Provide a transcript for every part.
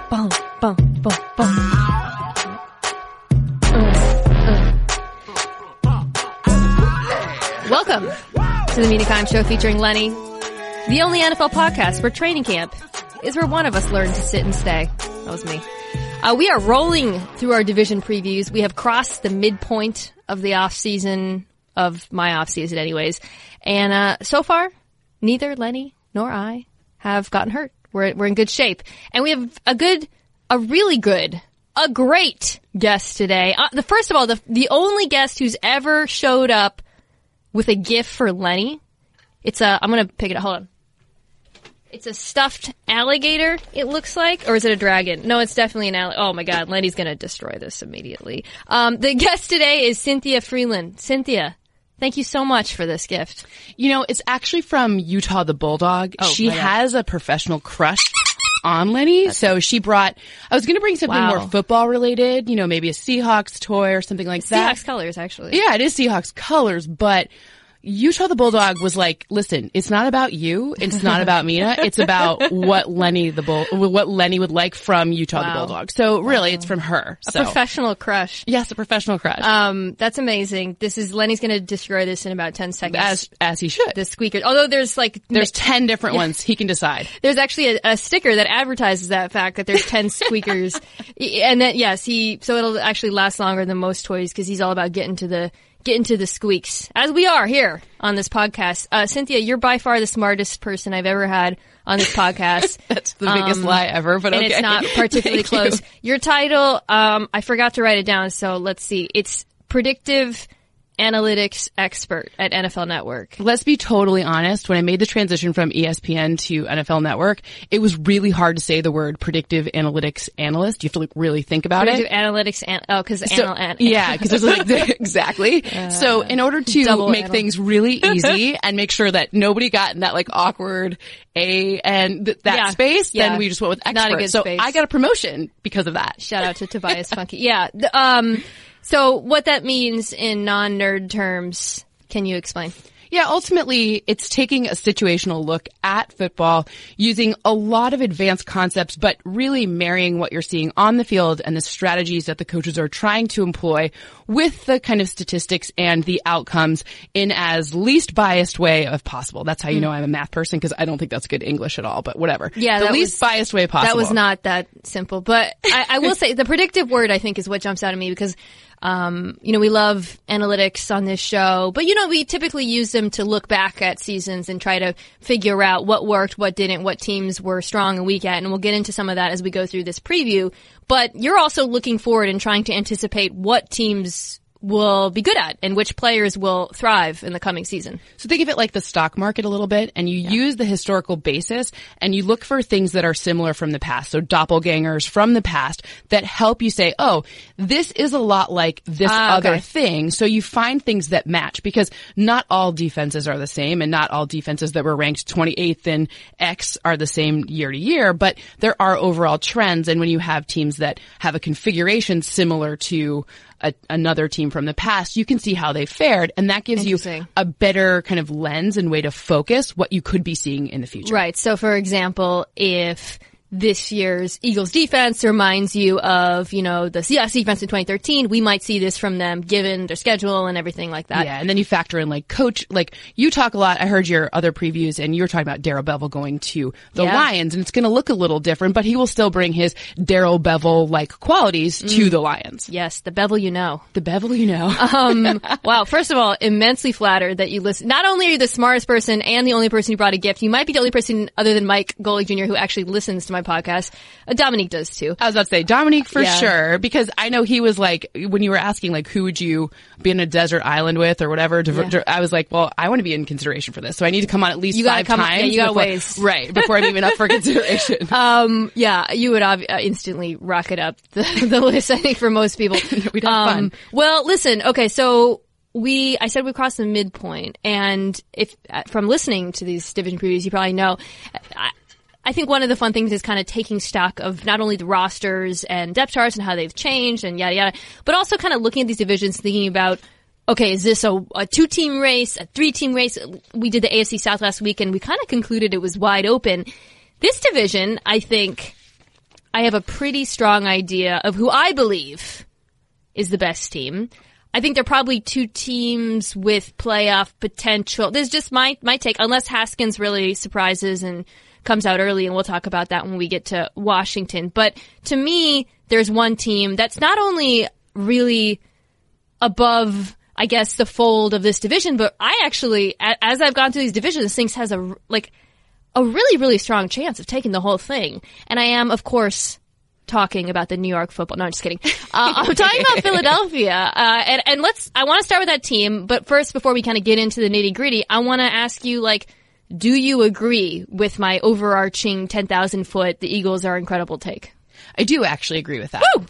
boom, boom, boom, boom. Welcome to the Mina Kimes Show featuring Lenny, the only NFL podcast where training camp is where one of us learned to sit and stay. That was me. We are rolling through our division previews. We have crossed the midpoint of the off-season, of my off-season anyways. And so far, neither Lenny nor I have gotten hurt. We're in good shape. And we have a great guest today. First of all, the only guest who's ever showed up with a gift for Lenny. I'm gonna pick it up. Hold on. It's a stuffed alligator, it looks like. Or is it a dragon? No, it's definitely an alligator. Oh my god, Lenny's gonna destroy this immediately. The guest today is Cynthia Frelund. Cynthia, thank you so much for this gift. You know, it's actually from Utah the Bulldog. Oh, she has a professional crush on Lenny. So she I was going to bring something more football related, you know, maybe a Seahawks toy or something like that. Seahawks colors, actually. Yeah, it is Seahawks colors, but Utah the Bulldog was like, listen, it's not about you. It's not about Mina. It's about what Lenny would like from Utah the Bulldog. So really, it's from her. A professional crush. Yes, a professional crush. That's amazing. Lenny's going to destroy this in about 10 seconds. As he should. The squeaker. Although there's 10 different ones. He can decide. There's actually a sticker that advertises that fact that there's 10 squeakers. And then, yes, so it'll actually last longer than most toys because he's all about getting to the squeaks, as we are here on this podcast. Cynthia, you're by far the smartest person I've ever had on this podcast. That's the biggest lie ever, but okay. And it's not particularly close. Your title, I forgot to write it down, so let's see. It's Predictive Analytics Expert at NFL Network. Let's be totally honest. When I made the transition from ESPN to NFL Network, it was really hard to say the word predictive analytics analyst. You have to really think about predictive it. Analytics, because it's like exactly. So in order to make things really easy and make sure that nobody got in that awkward space, then we just went with expert. Not a good space. I got a promotion because of that. Shout out to Tobias Funky. Yeah. So what that means in non-nerd terms, can you explain? Yeah, ultimately, it's taking a situational look at football, using a lot of advanced concepts, but really marrying what you're seeing on the field and the strategies that the coaches are trying to employ with the kind of statistics and the outcomes in as least biased way of possible. That's how you know I'm a math person, because I don't think that's good English at all, but whatever. Yeah, the least biased way possible. That was not that simple, but I will say the predictive word, I think, is what jumps out at me because we love analytics on this show, but we typically use them to look back at seasons and try to figure out what worked, what didn't, what teams were strong and weak at, and we'll get into some of that as we go through this preview. But you're also looking forward and trying to anticipate what teams will be good at and which players will thrive in the coming season. So think of it like the stock market a little bit, and you use the historical basis and you look for things that are similar from the past. So doppelgangers from the past that help you say, oh, this is a lot like this other thing. So you find things that match, because not all defenses are the same, and not all defenses that were ranked 28th in X are the same year to year, but there are overall trends. And when you have teams that have a configuration similar to another team from the past, you can see how they fared, and that gives you a better kind of lens and way to focus what you could be seeing in the future. Right. So, for example, if this year's Eagles defense reminds you of, the Seahawks defense in 2013, we might see this from them given their schedule and everything like that. Yeah, and then you factor in coach, you talk a lot. I heard your other previews and you were talking about Darrell Bevell going to the Lions, and it's going to look a little different, but he will still bring his Darrell Bevell-like qualities to the Lions. Yes, the Bevell you know. The Bevell you know. Wow, first of all, immensely flattered that you listen. Not only are you the smartest person and the only person who brought a gift, you might be the only person other than Mike Golick Jr. who actually listens to my podcast. Dominique does too. I was about to say Dominique for sure, because I know he was when you were asking who would you be in a desert island with or whatever, I was like, well, I want to be in consideration for this, so I need to come on at least 5 times. Yeah, you got ways. Right, before I'm even up for consideration. You would instantly rocket up the list, I think, for most people. We'd have fun. Well, listen, okay, so I said we crossed the midpoint, and if from listening to these division previews, you probably know, I think one of the fun things is kind of taking stock of not only the rosters and depth charts and how they've changed and yada yada, but also kind of looking at these divisions, thinking about, okay, is this a 2-team race, a 3-team race? We did the AFC South last week, and we kind of concluded it was wide open. This division, I think, I have a pretty strong idea of who I believe is the best team. I think there are probably two teams with playoff potential. This is just my take, unless Haskins really surprises and comes out early, and we'll talk about that when we get to Washington. But to me, there's one team that's not only really above, I guess, the fold of this division, but I actually, as I've gone through these divisions, Saints has a really, really strong chance of taking the whole thing. And I am, of course, talking about the New York Football. No, I'm just kidding. I'm talking about Philadelphia. And I want to start with that team. But first, before we kind of get into the nitty gritty, I want to ask you, do you agree with my overarching 10,000 foot, the Eagles are incredible take? I do actually agree with that. Woo!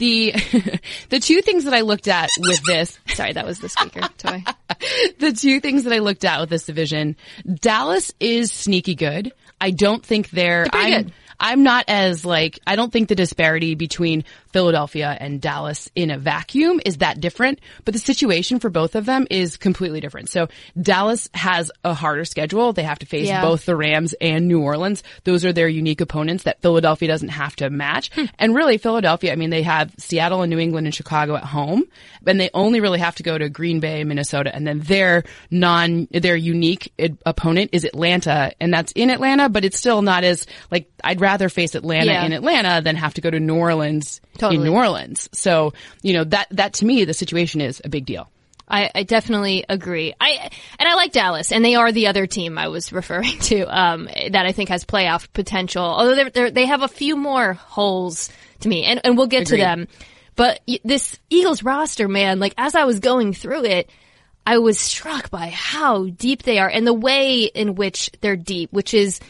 The two things that I looked at with this. Sorry, that was the speaker toy. The two things that I looked at with this division, Dallas is sneaky good. I don't think they're good. I'm not as I don't think the disparity between Philadelphia and Dallas in a vacuum is that different, but the situation for both of them is completely different. So Dallas has a harder schedule. They have to face both the Rams and New Orleans. Those are their unique opponents that Philadelphia doesn't have to match. And really Philadelphia, I mean, they have Seattle and New England and Chicago at home, and they only really have to go to Green Bay, Minnesota, and then their unique opponent is Atlanta, and that's in Atlanta, but it's still not as I'd rather face Atlanta in Atlanta than have to go to New Orleans in New Orleans. So, that to me, the situation is a big deal. I definitely agree. I like Dallas, and they are the other team I was referring to, that I think has playoff potential. Although they have a few more holes to me, and we'll get to them. But this Eagles roster, man, as I was going through it, I was struck by how deep they are and the way in which they're deep, which is,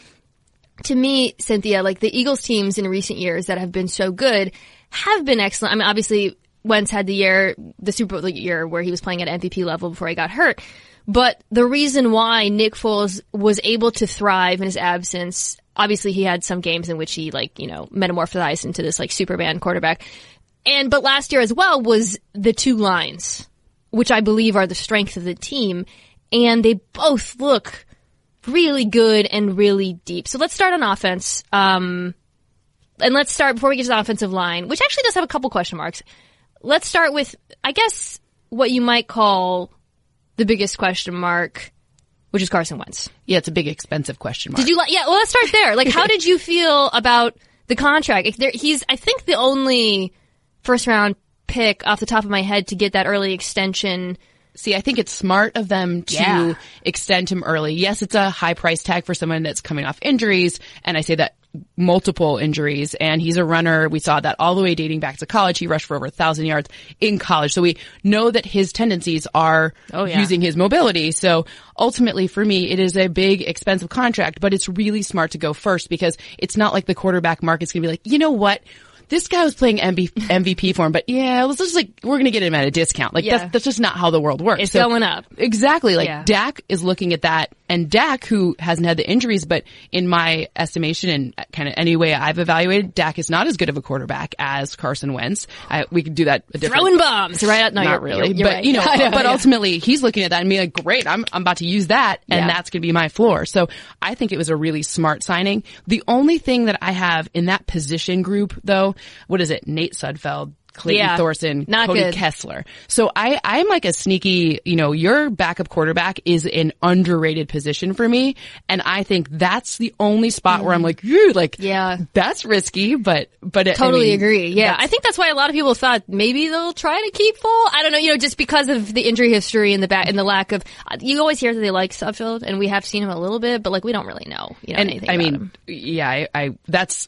to me, Cynthia, the Eagles teams in recent years that have been so good have been excellent. I mean, obviously, Wentz had the Super Bowl year where he was playing at MVP level before he got hurt. But the reason why Nick Foles was able to thrive in his absence, obviously he had some games in which he metamorphosized into this Superman quarterback. But last year as well was the two lines, which I believe are the strength of the team. And they both look really good and really deep. So let's start on offense. And let's start, before we get to the offensive line, which actually does have a couple question marks. Let's start with, I guess, what you might call the biggest question mark, which is Carson Wentz. Yeah, it's a big, expensive question mark. Did you well, let's start there. How did you feel about the contract? He's, I think, the only first round pick off the top of my head to get that early extension. See, I think it's smart of them to extend him early. Yes, it's a high price tag for someone that's coming off injuries, and I say that multiple injuries, and he's a runner. We saw that all the way dating back to college. He rushed for over 1,000 yards in college. So we know that his tendencies are using his mobility. So ultimately for me, it is a big, expensive contract, but it's really smart to go first because it's not like the quarterback market's going to be like, you know what? This guy was playing MVP for him, but let's just we're going to get him at a discount. That's just not how the world works. It's going up. Exactly. Dak is looking at that, and Dak, who hasn't had the injuries, but in my estimation and kind of any way I've evaluated, Dak is not as good of a quarterback as Carson Wentz. We could do that a different. Throwing bombs, right? No, not really. You're but, right. But ultimately he's looking at that and being like, great, I'm about to use that, and that's going to be my floor. So I think it was a really smart signing. The only thing that I have in that position group, though, what is it? Nate Sudfeld, Clayton Thorson, Cody Kessler. So I'm like a sneaky, your backup quarterback is an underrated position for me. And I think that's the only spot where I'm like, that's risky, but totally agree. Yeah. I think that's why a lot of people thought maybe they'll try to keep full. I don't know, just because of the injury history and the lack of, you always hear that they like Sudfeld, and we have seen him a little bit, but we don't really know, anything about him. I that's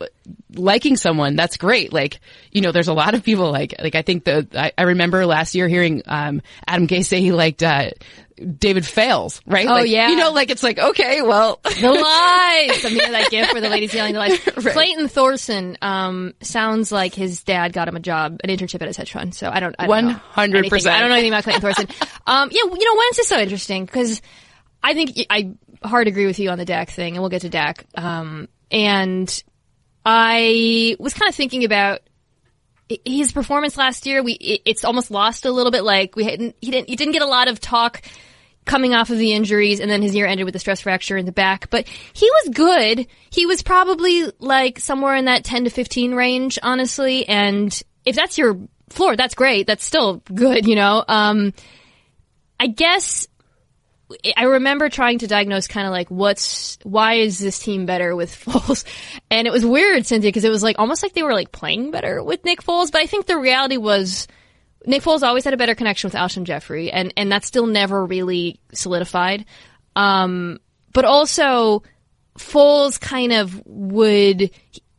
liking someone, that's great. There's a lot of people I think I remember last year hearing Adam Gase say he liked David Fales, right? Oh, yeah. It's okay, well. The lies! I mean, that gift where the lady's yelling the lies. Right. Clayton Thorson, sounds like his dad got him an internship at his hedge fund. So I don't 100%. Know I don't know anything about Clayton Thorson. Wentz is so interesting because I think I hard agree with you on the Dak thing, and we'll get to Dak. And I was kind of thinking about his performance last year. It's almost lost a little bit. He didn't get a lot of talk coming off of the injuries, and then his year ended with a stress fracture in the back. But he was good. He was probably like somewhere in that 10 to 15 range, honestly. And if that's your floor, that's great. That's still good, you know. I guess I remember trying to diagnose kind of like why is this team better with Foles? And it was weird, Cynthia, because it was like almost like they were like playing better with Nick Foles. But I think the reality was Nick Foles always had a better connection with Alshon Jeffrey, and that's still never really solidified. But also Foles kind of would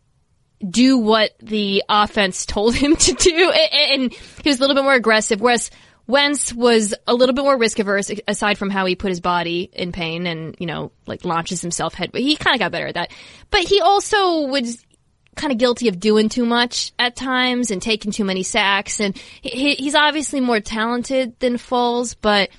do what the offense told him to do, and he was a little bit more aggressive, whereas Wentz was a little bit more risk averse, aside from how he put his body in pain and, you know, like launches himself head. But he kind of got better at that. But he also was kind of guilty of doing too much at times and taking too many sacks. And he's obviously more talented than Foles, but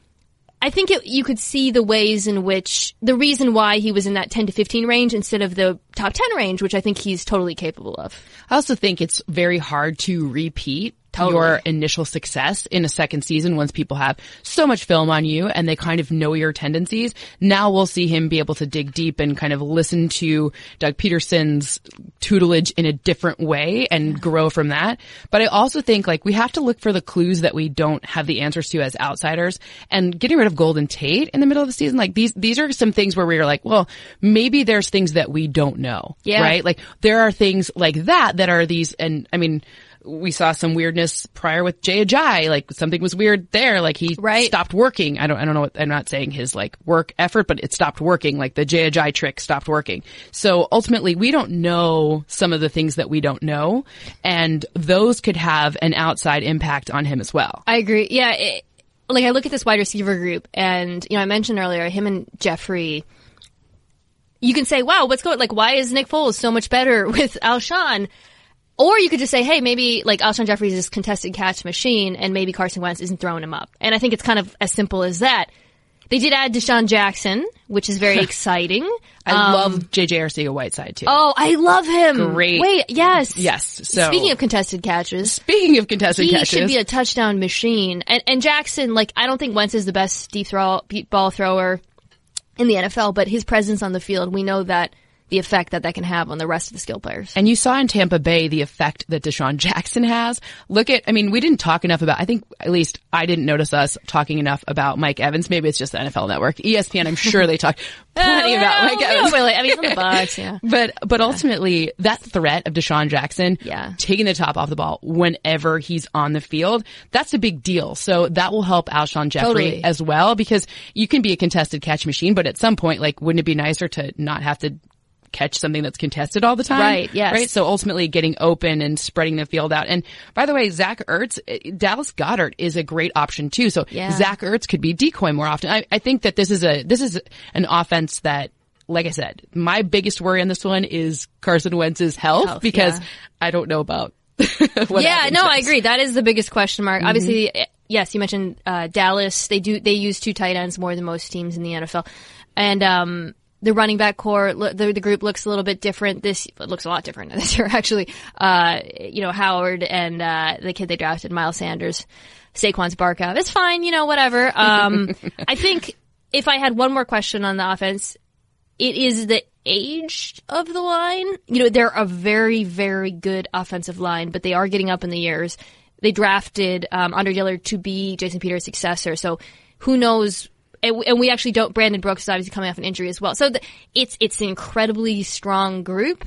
I think you could see the ways in which the reason why he was in that 10 to 15 range instead of the top 10 range, which I think he's totally capable of. I also think it's very hard to repeat your initial success in a second season once people have so much film on you and they kind of know your tendencies. Now we'll see him be able to dig deep and kind of listen to Doug Peterson's tutelage in a different way and grow from that. But I also think like we have to look for the clues that we don't have the answers to as outsiders, and getting rid of Golden Tate in the middle of the season. Like these are some things where we're like, well, maybe there's things that we don't know. Yeah. Right? Like there are things like that are these, and I mean, we saw some weirdness prior with Jay Ajayi. Like something was weird there. Like he stopped working. I don't know what, I'm not saying his like work effort, but it stopped working. Like the Jay Ajayi trick stopped working. So ultimately we don't know some of the things that we don't know, and those could have an outside impact on him as well. I agree. Yeah. Like I look at this wide receiver group, and, you know, I mentioned earlier him and Jeffrey. You can say, wow, why is Nick Foles so much better with Alshon? Or you could just say, hey, maybe like Alshon Jeffrey is this contested catch machine, and maybe Carson Wentz isn't throwing him up. And I think it's kind of as simple as that. They did add Deshaun Jackson, which is very exciting. I love J.J. Arcega-Whiteside too. Oh, I love him. Great. Wait, yes. Yes. So speaking of contested catches, he should be a touchdown machine. And Jackson, like, I don't think Wentz is the best deep ball thrower in the NFL, but his presence on the field, we know that the effect that can have on the rest of the skill players. And you saw in Tampa Bay the effect that Deshaun Jackson has. We didn't talk enough about, I think at least I didn't notice us talking enough about Mike Evans. Maybe it's just the NFL Network. ESPN, I'm sure they talked plenty about Mike Evans. Really. I mean, it's on the Bucs, yeah. But ultimately, that threat of Deshaun Jackson taking the top off the ball whenever he's on the field, that's a big deal. So that will help Alshon Jeffrey as well, because you can be a contested catch machine, but at some point, like, wouldn't it be nicer to not have to catch something that's contested all the time? Right, yes. Right? So ultimately getting open and spreading the field out. And by the way, Zach Ertz, Dallas Goedert is a great option too. So Zach Ertz could be decoy more often. I think that this is an offense that, like I said, my biggest worry on this one is Carson Wentz's health because I don't know about what happens next. I agree. That is the biggest question mark. Mm-hmm. Obviously, yes, you mentioned Dallas. They use two tight ends more than most teams in the NFL. And the running back core, the group looks a little bit different. It looks a lot different this year, actually. Howard and the kid they drafted, Miles Sanders, Saquon's Barkov. It's fine, whatever. I think if I had one more question on the offense, it is the age of the line. They're a very, very good offensive line, but they are getting up in the years. They drafted Andre Dillard to be Jason Peters' successor, so who knows. And we actually don't. Brandon Brooks is obviously coming off an injury as well. So it's an incredibly strong group.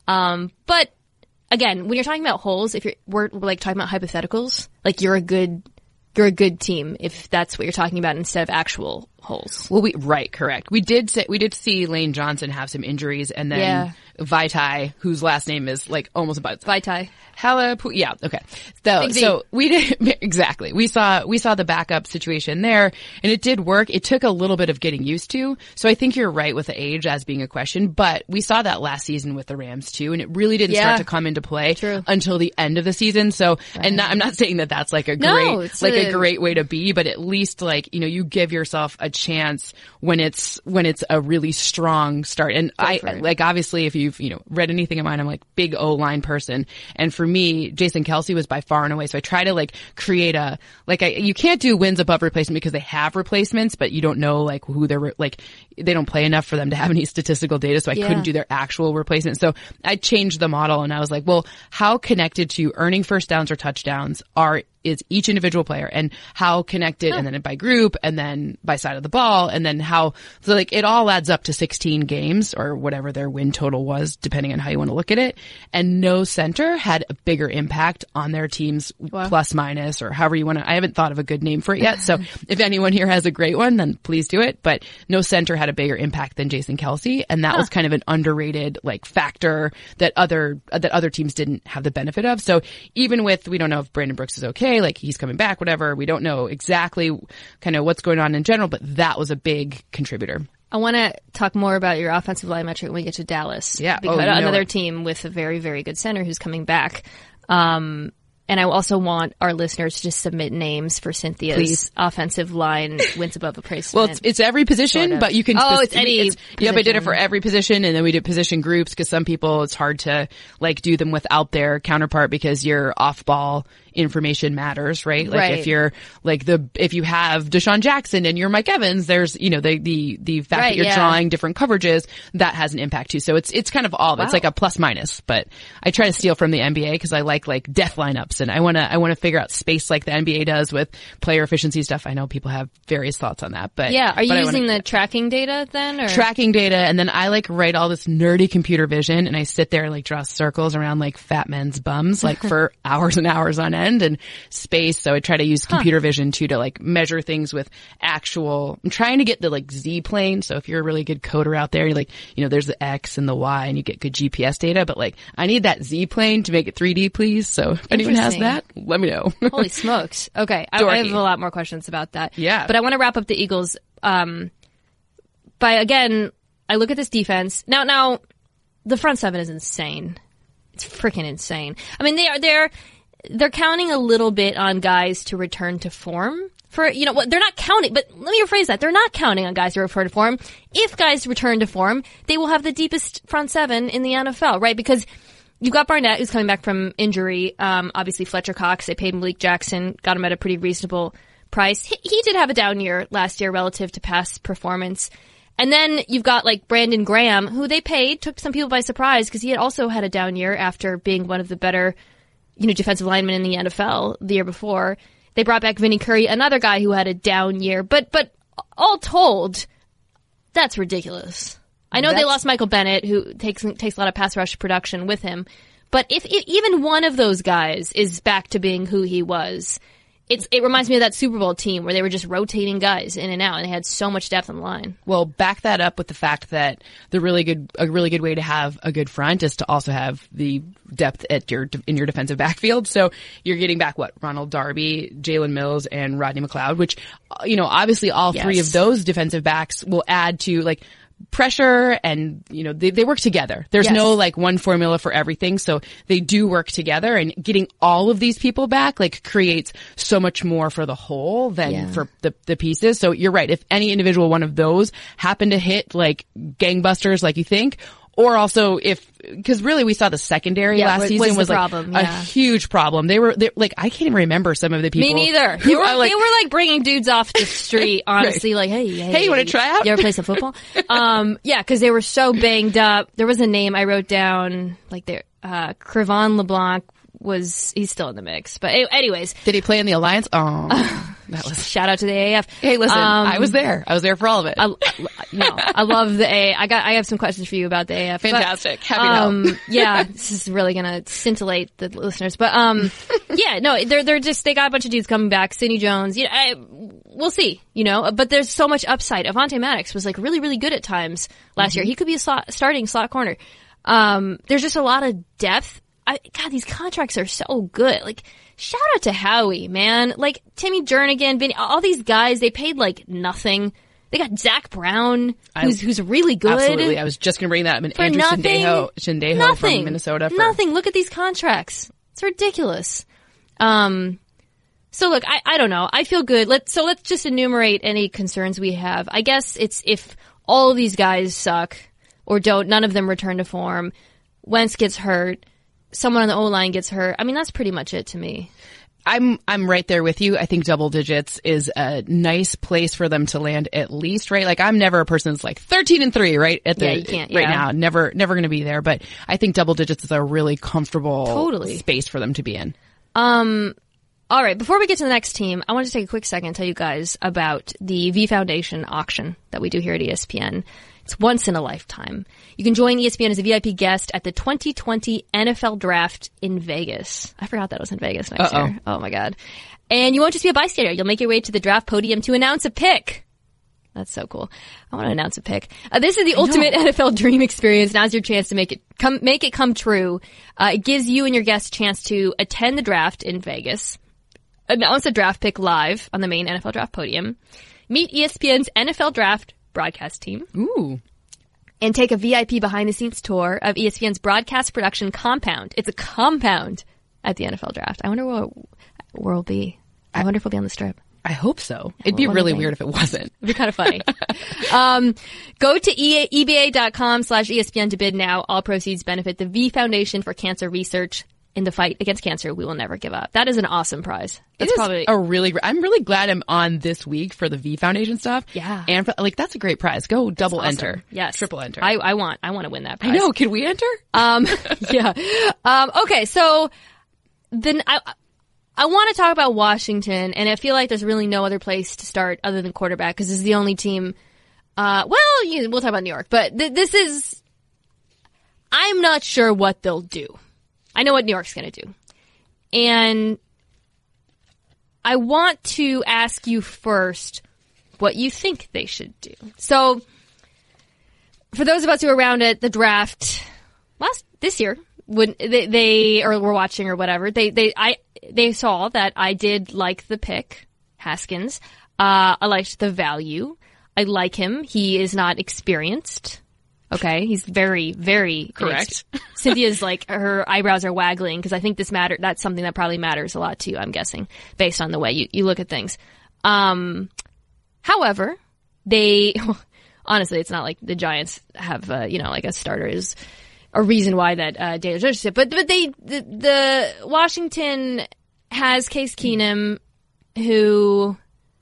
But again, when you're talking about holes, we're like talking about hypotheticals, like you're a good team if that's what you're talking about instead of actual holes. Well, correct. We did see Lane Johnson have some injuries, and then Vaitai, whose last name is like almost about Vaitai. Okay. So we did exactly. We saw the backup situation there, and it did work. It took a little bit of getting used to. So I think you're right with the age as being a question, but we saw that last season with the Rams too, and it really didn't start to come into play until the end of the season. So, I'm not saying that that's like a great way to be, but at least you give yourself a chance when it's a really strong start. And obviously if you've, read anything of mine, I'm like big O-line person. And for me, Jason Kelce was by far and away. So I try to create you can't do wins above replacement because they have replacements, but you don't know who they're they don't play enough for them to have any statistical data. So I couldn't do their actual replacement. So I changed the model and I was like, well, how connected to earning first downs or touchdowns is each individual player, and how connected, and then by group, and then by side of the ball, and then it all adds up to 16 games or whatever their win total was, depending on how you want to look at it. And no center had a bigger impact on their team's plus minus, or however you want to. I haven't thought of a good name for it yet. So if anyone here has a great one, then please do it. But no center had a bigger impact than Jason Kelce, and that was kind of an underrated factor that other teams didn't have the benefit of. So even with, we don't know if Brandon Brooks is okay, he's coming back, whatever. We don't know exactly kind of what's going on in general, but that was a big contributor. I want to talk more about your offensive line metric when we get to Dallas. Yeah. Because another team with a very, very good center who's coming back. And I also want our listeners to just submit names for Cynthia's offensive line wins above replacement. Well, it's every position, but you can. It's any. I did it for every position, and then we did position groups because some people it's hard to do them without their counterpart because your off-ball information matters, right? If you're if you have Deshaun Jackson and you're Mike Evans, there's the fact that you're drawing different coverages that has an impact too. So it's kind of all of it. It's like a plus minus, but I try to steal from the NBA because I like def lineups, and I want to figure out space like the NBA does with player efficiency stuff. I know people have various thoughts on that, but are you using the tracking data then? Or? Tracking data, and then I write all this nerdy computer vision, and I sit there and draw circles around fat men's bums for hours and hours on end. And space. So I try to use computer vision too to measure things with actual, I'm trying to get the Z plane. So if you're a really good coder out there, there's the X and the Y and you get good GPS data, but I need that Z plane to make it 3D, please. So if anyone has that, let me know. Holy smokes. Okay. I have a lot more questions about that. Yeah. But I want to wrap up the Eagles, by again, I look at this defense. Now the front seven is insane. It's freaking insane. I mean, they're counting a little bit on guys to return to form. They're not counting, but let me rephrase that. They're not counting on guys to return to form. If guys return to form, they will have the deepest front seven in the NFL, right? Because you've got Barnett, who's coming back from injury. Obviously Fletcher Cox, they paid Malik Jackson, got him at a pretty reasonable price. He did have a down year last year relative to past performance. And then you've got Brandon Graham, who they paid, took some people by surprise because he had also had a down year after being one of the better defensive linemen in the NFL the year before. They brought back Vinny Curry, another guy who had a down year. But all told, that's ridiculous. I know they lost Michael Bennett, who takes a lot of pass rush production with him. But if even one of those guys is back to being who he was, it reminds me of that Super Bowl team where they were just rotating guys in and out, and they had so much depth on the line. Well, back that up with the fact that a really good way to have a good front is to also have the depth in your defensive backfield. So you're getting back Ronald Darby, Jalen Mills, and Rodney McLeod, which obviously all three of those defensive backs will add to pressure, and they work together. There's no one formula for everything, so they do work together, and getting all of these people back creates so much more for the whole than for the pieces. So you're right. If any individual one of those happen to hit gangbusters you think, or also because really we saw the secondary last season was a huge problem. They're I can't even remember some of the people. Me neither. They were bringing dudes off the street, honestly, right. Hey, you want to try out? You ever play some football? Because they were so banged up. There was a name I wrote down, Crevon LeBlanc he's still in the mix. But anyways. Did he play in the Alliance? Oh, that was. Shout out to the AAF. Hey, listen, I was there. I was there for all of it. I love the AAF. I have some questions for you about the AAF. Fantastic. Happy to help. This is really going to scintillate the listeners. But, they got a bunch of dudes coming back. Sidney Jones, we'll see, but there's so much upside. Avonte Maddox was really, really good at times last year. He could be a starting slot corner. There's just a lot of depth. God, these contracts are so good. Shout out to Howie, man. Timmy Jernigan, Vinny, all these guys, they paid nothing. They got Zach Brown, who's really good. Absolutely. I was just going to bring that up. And Andrew Shindejo from Minnesota. Nothing. Look at these contracts. It's ridiculous. So look, I don't know. I feel good. Let's just enumerate any concerns we have. I guess it's if all of these guys suck or don't, none of them return to form, Wentz gets hurt, someone on the O-line gets hurt. I mean, that's pretty much it to me. I'm right there with you. I think double digits is a nice place for them to land at least, right? Like I'm never a person that's like 13-3, right? You can't, right now. Never going to be there, but I think double digits is a really comfortable space for them to be in. All right. Before we get to the next team, I want to take a quick second and tell you guys about the V Foundation auction that we do here at ESPN. It's once in a lifetime. You can join ESPN as a VIP guest at the 2020 NFL Draft in Vegas. I forgot that was in Vegas next year. Oh my God. And you won't just be a bystander. You'll make your way to the draft podium to announce a pick. That's so cool. I want to announce a pick. This is the ultimate NFL dream experience. Now's your chance to make it come true. It gives you and your guests a chance to attend the draft in Vegas, announce a draft pick live on the main NFL Draft podium, meet ESPN's NFL Draft broadcast team. Ooh. And take a VIP behind-the-scenes tour of ESPN's broadcast production compound. It's a compound at the NFL Draft. I wonder where we'll be. I wonder if we'll be on the Strip. I hope so. It'd be really weird if it wasn't. It'd be kind of funny. Go to EBA.com/ESPN to bid now. All proceeds benefit the V Foundation for Cancer Research. In the fight against cancer, we will never give up. That is an awesome prize. That's probably I'm really glad I'm on this week for the V Foundation stuff. Yeah. And that's a great prize. Go double enter. Yes. Triple enter. I want to win that prize. I know. Can we enter? Yeah. Okay. So then I want to talk about Washington, and I feel like there's really no other place to start other than quarterback because this is the only team. We'll talk about New York, but I'm not sure what they'll do. I know what New York's going to do. And I want to ask you first what you think they should do. So, for those of us who were around at the draft this year, when they were watching or whatever, they saw that I did like the pick, Haskins. I liked the value. I like him. He is not experienced. Okay, he's very, very correct. Cynthia's her eyebrows are waggling because I think that's something that probably matters a lot to you, I'm guessing, based on the way you look at things. However, honestly, it's not like the Giants have, a starter is a reason why that Daniel Jones did. But the Washington has Case Keenum, who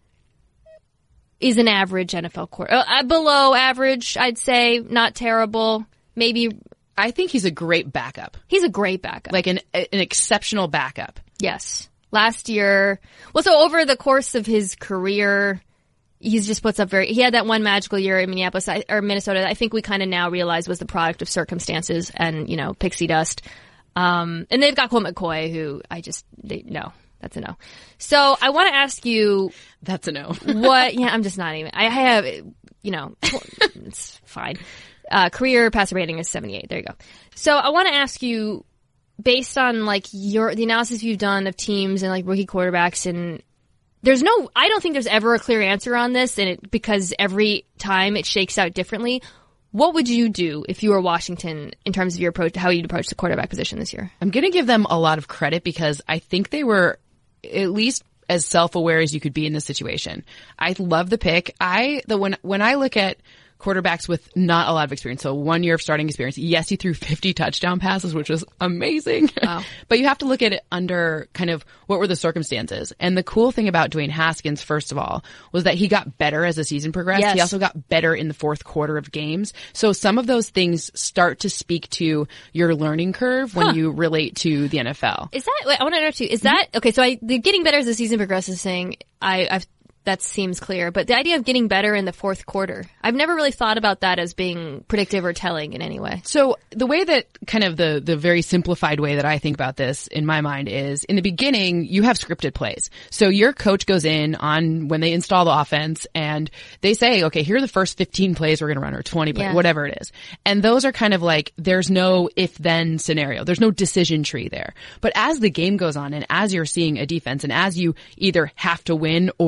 is an average NFL quarterback. Below average, I'd say. Not terrible. Maybe. I think he's a great backup. He's a great backup. Like an exceptional backup. Yes. Last year. Well, so over the course of his career, he's just puts up he had that one magical year in Minnesota that I think we kind of now realize was the product of circumstances and, pixie dust. And they've got Colt McCoy, who no. That's a no. So I want to ask you. That's a no. What? Yeah, I'm just not even. I have, it's fine. Career passer rating is 78. There you go. So I want to ask you, based on the analysis you've done of teams and rookie quarterbacks, and I don't think there's ever a clear answer on this, because every time it shakes out differently. What would you do if you were Washington in terms of your approach, how you'd approach the quarterback position this year? I'm going to give them a lot of credit because I think they were at least as self-aware as you could be in this situation. I love the pick. When I look at quarterbacks with not a lot of experience, so 1 year of starting experience, yes, he threw 50 touchdown passes, which was amazing. Wow. But you have to look at it under kind of what were the circumstances. And the cool thing about Dwayne Haskins, first of all, was that he got better as the season progressed. Yes. He also got better in the fourth quarter of games. So some of those things start to speak to your learning curve when you relate to the NFL. Is that, I want to interrupt you. Is that, okay, so the getting better as the season progresses thing, that seems clear. But the idea of getting better in the fourth quarter, I've never really thought about that as being predictive or telling in any way. So the way that kind of the very simplified way that I think about this in my mind is in the beginning, you have scripted plays. So your coach goes in on when they install the offense and they say, okay, here are the first 15 plays we're going to run or 20 plays, whatever it is. And those are kind of there's no if-then scenario. There's no decision tree there. But as the game goes on and as you're seeing a defense and as you either have to win or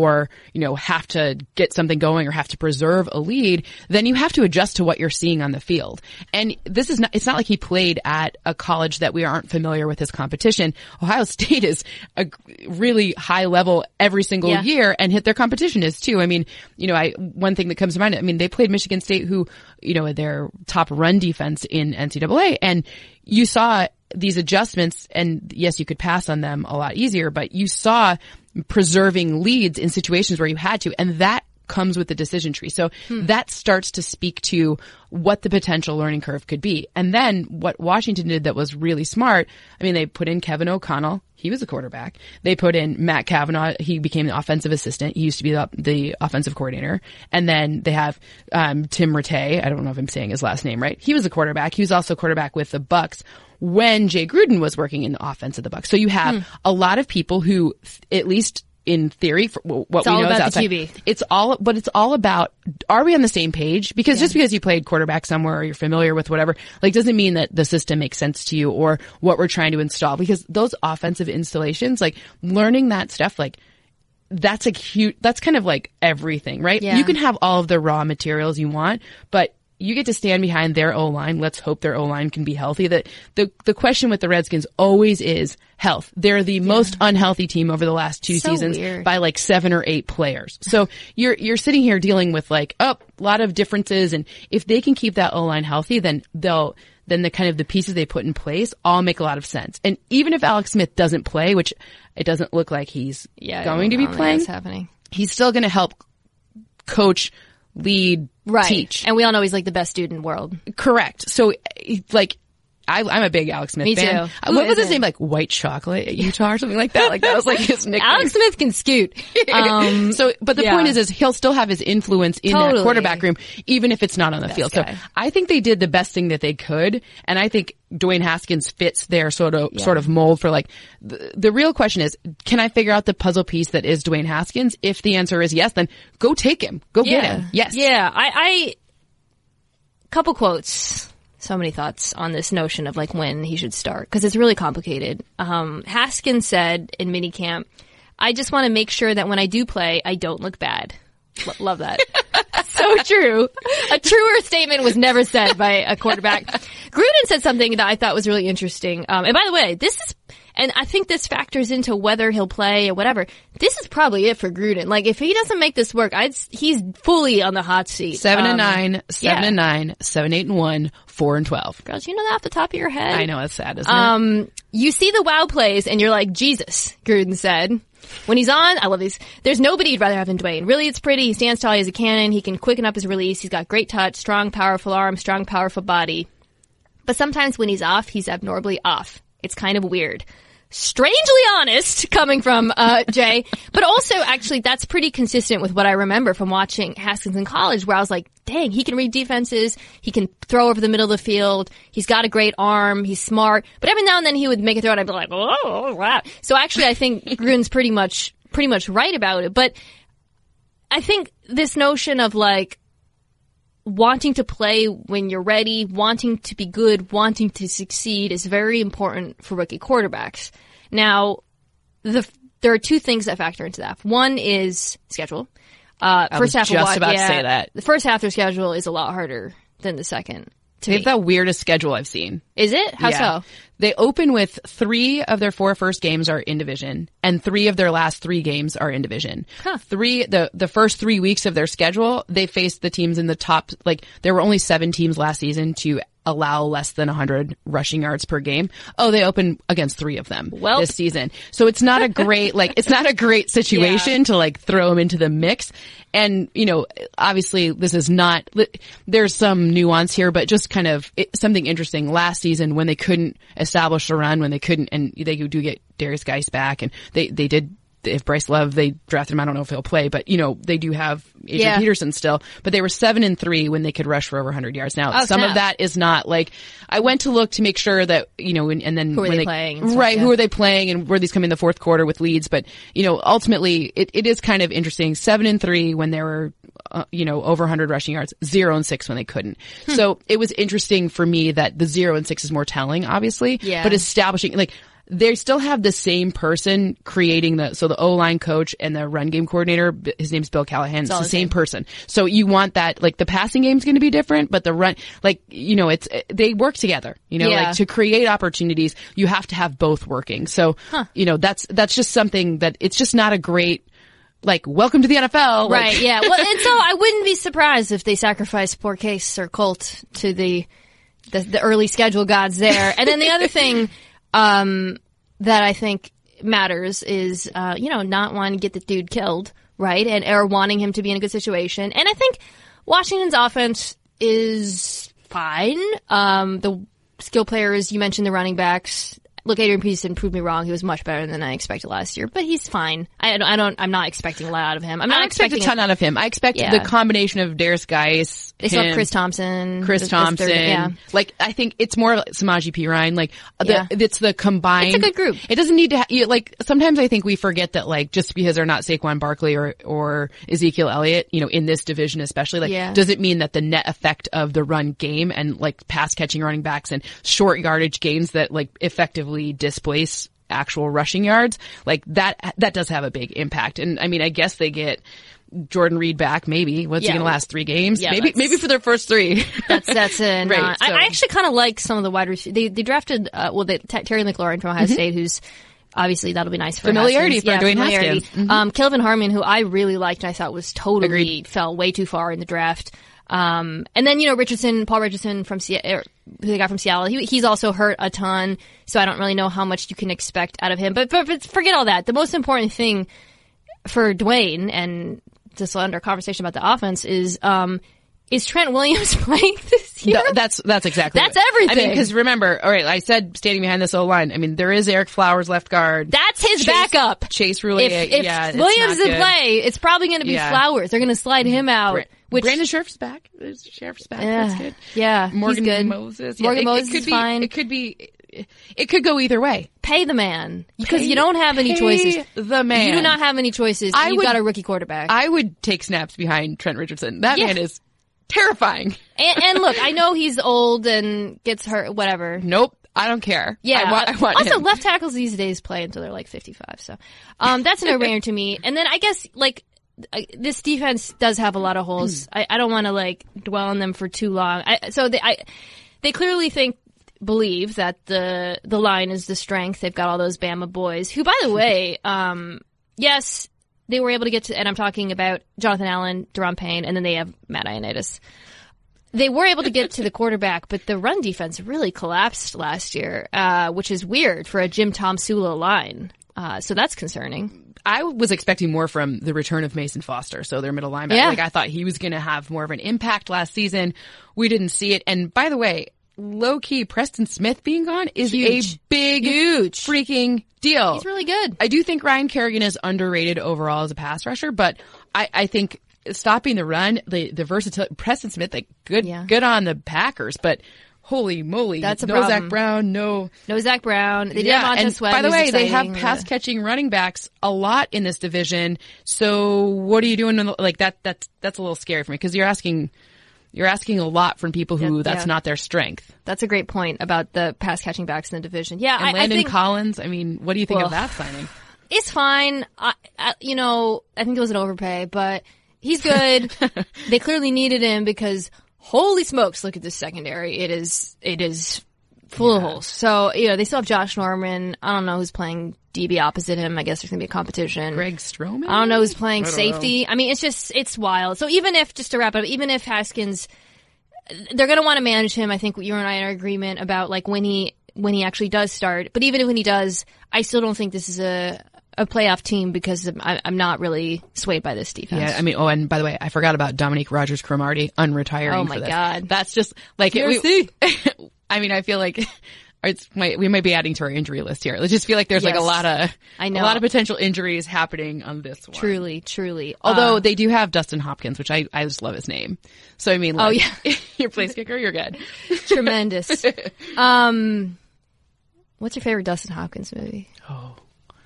have to get something going or have to preserve a lead, then you have to adjust to what you're seeing on the field. And it's not like he played at a college that we aren't familiar with his competition. Ohio State is a really high level every single year, and their competition is too. I mean, one thing that comes to mind, I mean, they played Michigan State, who, their top run defense in NCAA, and you saw these adjustments, and yes, you could pass on them a lot easier, but you saw preserving leads in situations where you had to, and that comes with the decision tree. So that starts to speak to what the potential learning curve could be. And then what Washington did that was really smart, I mean, they put in Kevin O'Connell. He was a quarterback. They put in Matt Cavanaugh. He became the offensive assistant. He used to be the offensive coordinator. And then they have Tim Rattay. I don't know if I'm saying his last name right. He was a quarterback. He was also quarterback with the Bucs when Jay Gruden was working in the offense of the Bucs. So you have a lot of people who, at least in theory, for what we know is outside. It's all about, are we on the same page? Because just because you played quarterback somewhere or you're familiar with whatever, doesn't mean that the system makes sense to you or what we're trying to install. Because those offensive installations, learning that stuff, that's kind of like everything, right? Yeah. You can have all of the raw materials you want, but you get to stand behind their O-line. Let's hope their O-line can be healthy. The question with the Redskins always is health. They're the most unhealthy team over the last two seasons by 7 or 8 players. So you're sitting here dealing with a lot of differences, and if they can keep that O-line healthy, then the kind of the pieces they put in place all make a lot of sense. And even if Alex Smith doesn't play, which it doesn't look like he's going to be playing, happening. He's still going to help coach, lead, teach. And we all know he's the best dude in the world. Correct. So I'm a big Alex Smith Me fan. too. What was his name? White Chocolate at Utah or something like that? That was his nickname. Alex Smith can scoot. But the point is he'll still have his influence in that quarterback room, even if it's not on the field. Guy. So I think they did the best thing that they could. And I think Dwayne Haskins fits their sort of mold for the real question is, can I figure out the puzzle piece that is Dwayne Haskins? If the answer is yes, then go take him. Go get him. Yes. Yeah. I couple quotes. So many thoughts on this notion of when he should start, because it's really complicated. Haskins said in minicamp, I just want to make sure that when I do play, I don't look bad. Love that. So true. A truer statement was never said by a quarterback. Gruden said something that I thought was really interesting. And by the way, and I think this factors into whether he'll play or whatever. This is probably it for Gruden. If he doesn't make this work, he's fully on the hot seat. 7-9, 7-9, 7-8-1, 4-12. Girls, you know that off the top of your head? I know, it's sad, isn't it? You see the wow plays and you're like, Jesus, Gruden said. When he's on, I love these. There's nobody you'd rather have than Dwayne. Really, it's pretty. He stands tall. He has a cannon. He can quicken up his release. He's got great touch, strong, powerful arm, strong, powerful body. But sometimes when he's off, he's abnormally off. It's kind of weird. Strangely honest, coming from Jay, but also actually that's pretty consistent with what I remember from watching Haskins in college, where I was like, dang, he can read defenses, he can throw over the middle of the field, he's got a great arm, he's smart, but every now and then he would make a throw and I'd be like, oh, wow. So actually I think Gruden's pretty much right about it, but I think this notion of wanting to play when you're ready, wanting to be good, wanting to succeed is very important for rookie quarterbacks. Now, there are two things that factor into that. One is schedule. First half just about to say that. The first half of their schedule is a lot harder than the second. They have the weirdest schedule I've seen. Is it? How so? They open with 3 of their 4 first games are in division, and 3 of their last 3 games are in division. Huh. The first 3 weeks of their schedule, they faced the teams in the top, there were only 7 teams last season to allow less than 100 rushing yards per game. Oh, they open against 3 of them this season. So it's not a great, it's not a great situation to throw them into the mix. And, obviously this is not, there's some nuance here, but just kind of something interesting. Last season when they couldn't establish a run, when they couldn't, and they do get Darius Geis back, and they did, if Bryce Love, they drafted him, I don't know if he'll play, but they do have Adrian Peterson still, but they were 7-3 when they could rush for over 100 yards. Now, some of that is not I went to look to make sure that, and then who are when they playing? Who are they playing and where these come in the fourth quarter with leads? But, ultimately it is kind of interesting. 7-3 when they were, over 100 rushing yards, 0-6 when they couldn't. So it was interesting for me that the 0-6 is more telling, obviously, but establishing, they still have the same person creating the O-line coach and the run game coordinator. His name's Bill Callahan. It's the same person. So you want that, like the passing game's going to be different, but the run, like, you know, they work together, you know, like to create opportunities, you have to have both working. So, you know, that's just something that it's just not a great, like, welcome to the NFL. Right, like, yeah. Well, and so I wouldn't be surprised if they sacrifice poor Case or Colt to the early schedule gods there. And then the other thing, that I think matters is, you know, not wanting to get the dude killed, right? Or wanting him to be in a good situation. And I think Washington's offense is fine. The skill players, you mentioned the running backs. Look, Adrian Peterson proved me wrong. He was much better than I expected last year, but he's fine. I'm not expecting a lot out of him. I don't expect a ton out of him. I expect the combination of Darius Geis. They still have Chris Thompson. Like, I think it's more like Samaje Perine. Like, it's the combined. It's a good group. It doesn't need to like, sometimes I think we forget that, like, just because they're not Saquon Barkley or Ezekiel Elliott, you know, in this division especially, like, does it mean that the net effect of the run game and, like, pass catching running backs and short yardage gains that, like, effectively displace actual rushing yards, like that does have a big impact. And I mean, I guess they get Jordan Reed back, maybe. What's he going to last 3 games? Maybe for their first 3. That's it. Right, so. I actually kind of like some of the wide receivers. They drafted, Terry McLaurin from Ohio State, who's obviously that'll be nice for familiarity Haskins. for Dwayne Haskins. Kelvin Harmon, who I really liked and I thought was totally fell way too far in the draft. And then, you know, Paul Richardson from Seattle, who they got from Seattle, he's also hurt a ton, so I don't really know how much you can expect out of him. But forget all that. The most important thing for Dwayne, and just under conversation about the offense, is Trent Williams playing this year? That's exactly That's everything. I mean, because remember, all right, I said standing behind this O-line. I mean, there is Eric Flowers left guard. That's his backup. Chase Roullier. If Williams is in play, it's probably going to be Flowers. They're going to slide him out. Brandon Sheriff's back. Sheriff's back. That's good. Yeah, Morgan he's good. Moses. Morgan Moses is fine. It could go either way. Pay the man. Because you don't have any choices. The man. You do not have any choices. You've got a rookie quarterback. I would take snaps behind Trent Richardson. That man is terrifying. And look, I know he's old and gets hurt, whatever. Nope. I don't care. Yeah. I want also, him. left tackles these days play until they're like 55. So, that's a no-brainer to me. And then I guess, like, this defense does have a lot of holes. I don't want to, like, dwell on them for too long. They clearly believe that the line is the strength. They've got all those Bama boys who, by the way, yes, they were able to get to, and I'm talking about Jonathan Allen, Daron Payne, and then they have Matt Ioannidis. They were able to get to the quarterback, but the run defense really collapsed last year, which is weird for a Jim Tom Sula line. So that's concerning. I was expecting more from the return of Mason Foster, so their middle linebacker. Yeah. Like, I thought he was going to have more of an impact last season. We didn't see it. And by the way, low-key, Preston Smith being gone is huge. A big, huge freaking deal. He's really good. I do think Ryan Kerrigan is underrated overall as a pass rusher, but I think stopping the run, the versatility, Preston Smith, like, good on the Packers, but holy moly. That's a no problem. Zach Brown, no Zach Brown. They did have Montez Sweat. By the way, they have exciting. pass-catching running backs a lot in this division. So what are you doing? Like, that's a little scary for me because you're asking a lot from people who that's not their strength. That's a great point about the pass-catching backs in the division. Yeah, and Landon I think Collins, I mean, what do you think of that signing? It's fine. I think it was an overpay, but he's good. They clearly needed him because holy smokes, look at this secondary. It is full of holes. So, they still have Josh Norman. I don't know who's playing DB opposite him. I guess there's going to be a competition. Greg Stroman? I don't know who's playing safety. I mean, it's wild. So just to wrap up, even if Haskins, they're going to want to manage him. I think you and I are in agreement about, like, when he actually does start. But even when he does, I still don't think this is a playoff team because I'm not really swayed by this defense. Yeah, I mean, and by the way, I forgot about Dominique Rodgers-Cromartie unretiring. Oh my God. That's just like I mean, I feel like we might be adding to our injury list here. I just feel like there's like a lot of potential injuries happening on this one. Truly. Although they do have Dustin Hopkins, which I just love his name. So I mean, your place kicker, you're good. Tremendous. What's your favorite Dustin Hopkins movie? Oh.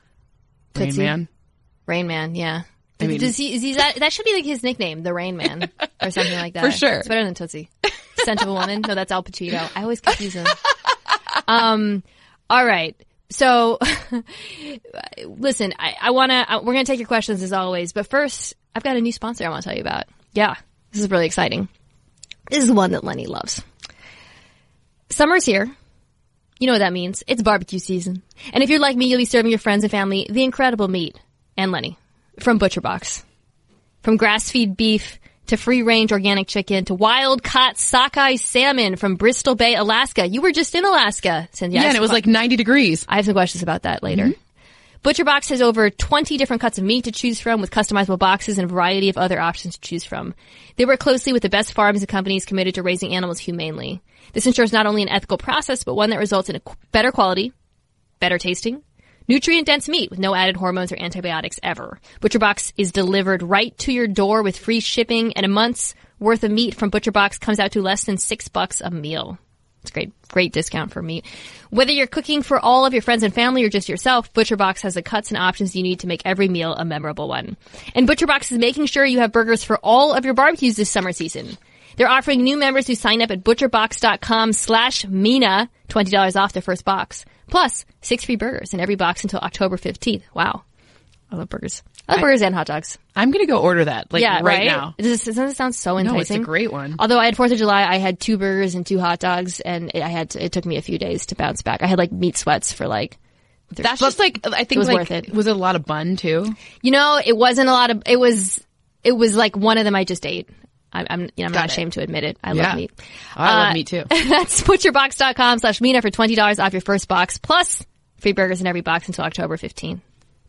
Rain Man, yeah. I mean, that should be like his nickname, the Rain Man, or something like that. For sure. It's better than Tootsie. Scent of a Woman. No, that's Al Pacino. I always confuse him. All right. So, listen, we're going to take your questions as always, but first, I've got a new sponsor I want to tell you about. Yeah, this is really exciting. This is the one that Lenny loves. Summer's here. You know what that means. It's barbecue season. And if you're like me, you'll be serving your friends and family the incredible meat and Lenny from ButcherBox. From grass-fed beef to free-range organic chicken to wild-caught sockeye salmon from Bristol Bay, Alaska. You were just in Alaska, Cynthia. Yeah, and it was like 90 degrees. I have some questions about that later. Mm-hmm. ButcherBox has over 20 different cuts of meat to choose from with customizable boxes and a variety of other options to choose from. They work closely with the best farms and companies committed to raising animals humanely. This ensures not only an ethical process, but one that results in a better quality, better tasting, nutrient-dense meat with no added hormones or antibiotics ever. ButcherBox is delivered right to your door with free shipping, and a month's worth of meat from ButcherBox comes out to less than $6 a meal. It's a great discount for meat. Whether you're cooking for all of your friends and family or just yourself, ButcherBox has the cuts and options you need to make every meal a memorable one. And ButcherBox is making sure you have burgers for all of your barbecues this summer season. They're offering new members who sign up at butcherbox.com/Mina $20 off their first box. Plus, 6 free burgers in every box until October 15th. Wow. I love burgers. I love burgers and hot dogs. I'm going to go order that, right now. Doesn't it sound so enticing? No, it's a great one. Although I had 4th of July, I had 2 burgers and 2 hot dogs, and it took me a few days to bounce back. I had meat sweats for That's just I think it was worth it. Was it a lot of bun too? It wasn't a lot of, it was one of them I just ate. I'm not ashamed to admit it. I love meat. I love meat too. That's butcherbox.com/Mina for $20 off your first box, plus free burgers in every box until October 15th.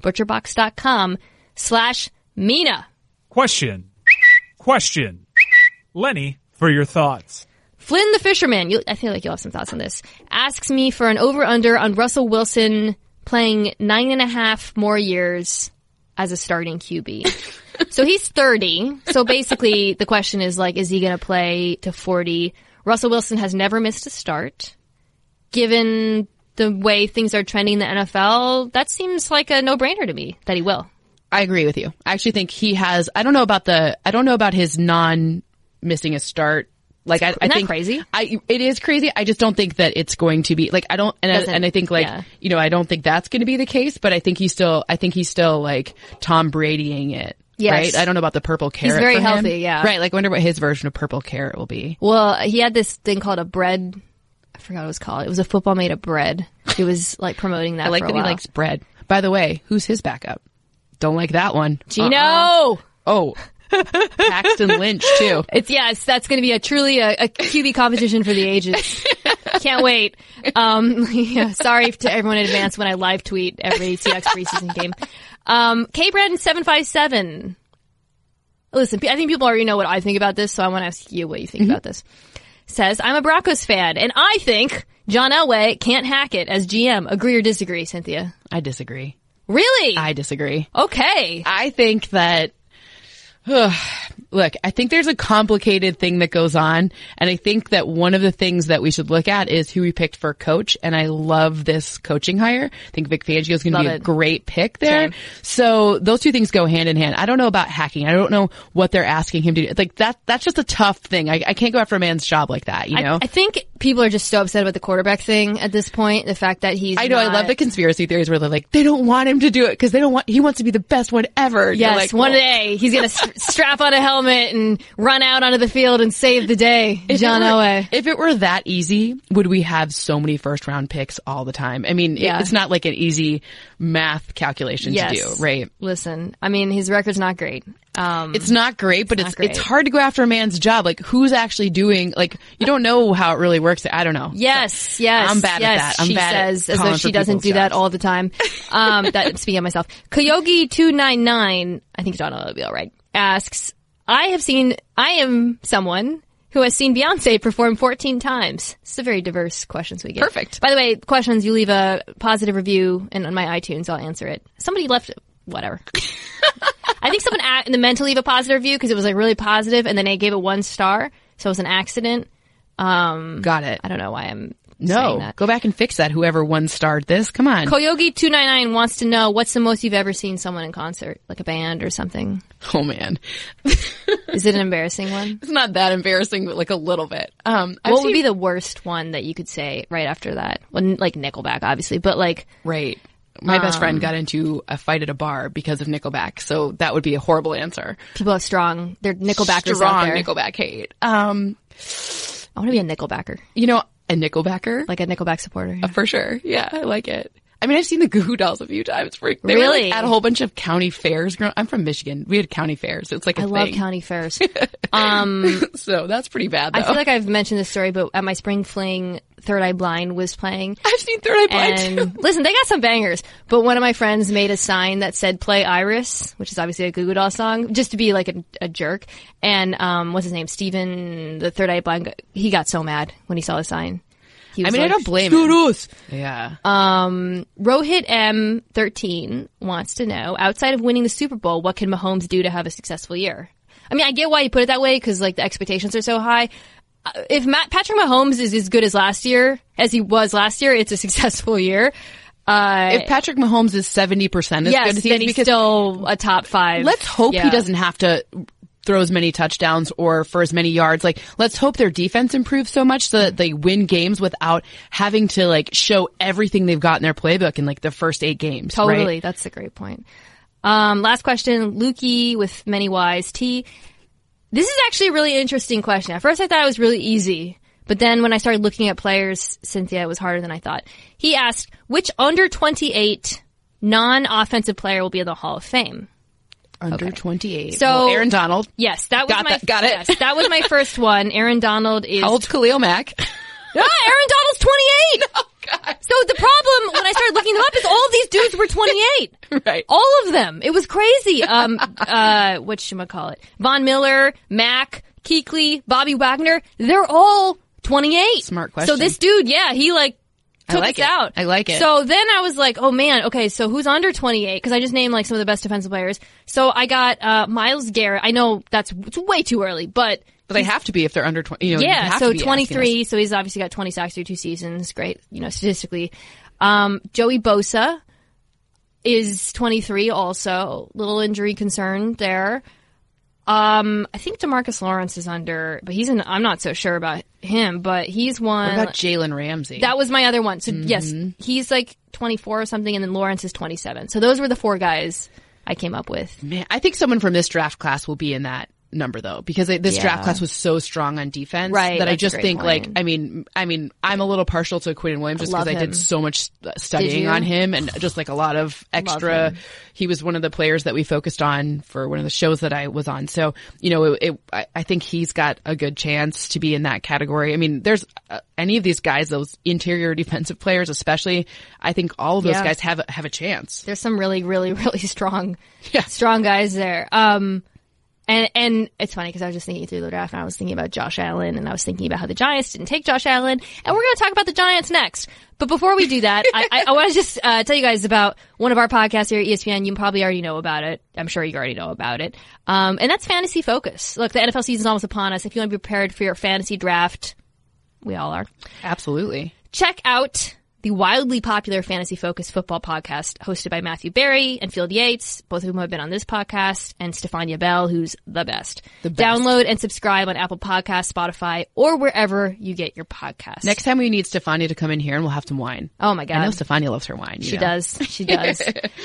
butcherbox.com/Mina. Question. Lenny, for your thoughts. Flynn the Fisherman, I feel like you'll have some thoughts on this, asks me for an over-under on Russell Wilson playing 9.5 more years as a starting QB. So he's 30. So basically the question is is he going to play to 40? Russell Wilson has never missed a start. Given the way things are trending in the NFL, that seems like a no-brainer to me that he will. I agree with you. I actually think he has, I don't know about his non-missing a start. I think crazy. It is crazy. I just don't think that it's going to be I don't think I don't think that's going to be the case, but I think he's still Tom Bradying it. Yes. Right? I don't know about the purple carrot. He's very for him. healthy, yeah. Right. I wonder what his version of purple carrot will be. Well, he had this thing called a bread. I forgot what it was called. It was a football made of bread. He was promoting that. I like for a that while. He likes bread. By the way, who's his backup? Don't like that one. Gino! Oh. Paxton Lynch too. That's going to be truly a QB competition for the ages. Can't wait. Sorry to everyone in advance when I live tweet every Seahawks preseason game. K Brandon 757. Listen, I think people already know what I think about this, so I want to ask you what you think about this. Says, I'm a Broncos fan, and I think John Elway can't hack it as GM. Agree or disagree, Cynthia? I disagree. Really? I disagree. Okay. I think that look, I think there's a complicated thing that goes on, and I think that one of the things that we should look at is who we picked for coach, and I love this coaching hire. I think Vic Fangio is going to be a great pick there. Same. So those two things go hand in hand. I don't know about hacking. I don't know what they're asking him to do. That's just a tough thing. I can't go after a man's job like that, you know? I think people are just so upset about the quarterback thing at this point. The fact that he's I love the conspiracy theories where they're like, they don't want him to do it because he wants to be the best one ever. Yes, one day he's going to strap on a helmet and run out onto the field and save the day. John Elway. If it were that easy, would we have so many first round picks all the time? I mean, it's not like an easy math calculation to do, right? Listen, I mean, his record's not great. It's not great, but it's hard to go after a man's job. Who's actually doing, you don't know how it really works. I don't know. Yes. I'm bad at that. She says, as though she doesn't do that all the time. Speaking of myself. Koyogi299, I think John will be alright, asks, I am someone who has seen Beyonce perform 14 times. It's a very diverse questions we get. Perfect. By the way, questions, you leave a positive review on my iTunes, I'll answer it. Somebody left whatever. I think someone meant to leave a positive review because it was really positive, and then I gave it 1 star, so it was an accident. Got it. I don't know why I'm saying No, that. go back and fix that. Whoever starred this, come on. Koyogi299 wants to know what's the most you've ever seen someone in concert, like a band or something. Oh man, Is it an embarrassing one? it's not that embarrassing, but like a little bit. What would be the worst one that you could say right after that? Well, like Nickelback, obviously, but like Right. My best friend got into a fight at a bar because of Nickelback, so that would be a horrible answer. people have they're Nickelbackers out Strong there. Nickelback hate. I want to be a Nickelbacker, You know, a Nickelbacker? like a Nickelback supporter. For sure. Yeah, I like it. I mean, I've seen the Goo Goo Dolls a few times. They were Really? like at a whole bunch of county fairs. I'm from Michigan. We had county fairs. It's like a I thing. love county fairs. So that's pretty bad, though. I feel like I've mentioned this story, but at my spring fling, Third Eye Blind was playing. I've seen Third Eye Blind too. And listen, they got some bangers, but one of my friends made a sign that said "Play Iris," which is obviously a Goo Goo Dolls song, just to be like a jerk. And what's his name? Steven, the Third Eye Blind. He got so mad when he saw the sign. He was I mean, like, I don't blame "Screw him. this." Yeah. Rohit M13 wants to know, outside of winning the Super Bowl, what can Mahomes do to have a successful year? I mean, I get why you put it that way because like the expectations are so high. If Patrick Mahomes is as good as he was last year, it's a successful year. If Patrick Mahomes is 70% as Yes, good as he then is, he's because still a top 5. let's hope Yeah. he doesn't have to throw as many touchdowns or for as many yards. Like, let's hope their defense improves so much so that they win games without having to like show everything they've got in their playbook in like the first 8 games. Totally. Right? That's a great point. Last question, Lukey with many Ys. T. This is actually a really interesting question. At first I thought it was really easy, but then when I started looking at players, Cynthia, it was harder than I thought. He asked, which under 28 non-offensive player will be in the Hall of Fame? Under 28. So- Well, Aaron Donald. Yes, that was Got it. Yes, that was my first one. Aaron Donald is How old's Khalil Mack? Aaron Donald's 28. Oh, God. So the problem when I started looking them up is all of these dudes were 28. Right. All of them. It was crazy. Whatchamacallit? Von Miller, Mack, Kuechly, Bobby Wagner, they're all 28. Smart question. So this dude, yeah, he like took like us it. out. I like it. So then I was like, oh man, okay, so who's under 28? Because I just named like some of the best defensive players. So I got Myles Garrett. I know it's way too early, but They have to be if they're under 20. You know, you yeah, have so to be asking 23. So he's obviously got 20 sacks through 2 seasons. Great, statistically. Joey Bosa is 23 also. Little injury concern there. I think DeMarcus Lawrence is under, but I'm not so sure about him, but he's one. What about Jalen Ramsey? That was my other one. So yes, he's like 24 or something, and then Lawrence is 27. So those were the 4 guys I came up with. Man, I think someone from this draft class will be in that number though, because this Yeah. draft class was so strong on defense Right, that I that's a just great think point. like, I mean, I'm a little partial to Quinn Williams just Love because I him. did so much Did studying you? on him and just like a lot of extra. him. He was one of the players that we focused on for one of the shows that I was on. So, I think he's got a good chance to be in that category. I mean, there's any of these guys, those interior defensive players, especially, I think all of those Yeah. guys have a chance. There's some really, really, really strong Yeah. guys there. And it's funny because I was just thinking through the draft and I was thinking about Josh Allen and I was thinking about how the Giants didn't take Josh Allen, and we're going to talk about the Giants next. But before we do that, I want to just tell you guys about one of our podcasts here at ESPN. You probably already know about it. I'm sure you already know about it. And that's Fantasy Focus. Look, the NFL season's almost upon us. If you want to be prepared for your fantasy draft, we all are. Absolutely. Check out the wildly popular Fantasy Focus football podcast hosted by Matthew Berry and Field Yates, both of whom have been on this podcast, and Stefania Bell, who's the best. The best. Download and subscribe on Apple Podcasts, Spotify, or wherever you get your podcasts. Next time we need Stefania to come in here and we'll have some wine. Oh my God. I know Stefania loves her wine. She does. She does.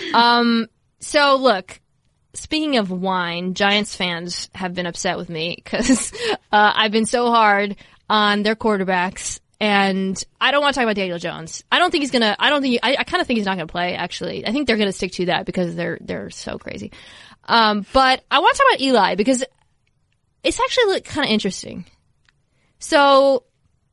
So look, speaking of wine, Giants fans have been upset with me because I've been so hard on their quarterbacks. And I don't want to talk about Daniel Jones. I kind of think he's not going to play, actually. I think they're going to stick to that because they're so crazy. But I want to talk about Eli because it's actually kind of interesting. So,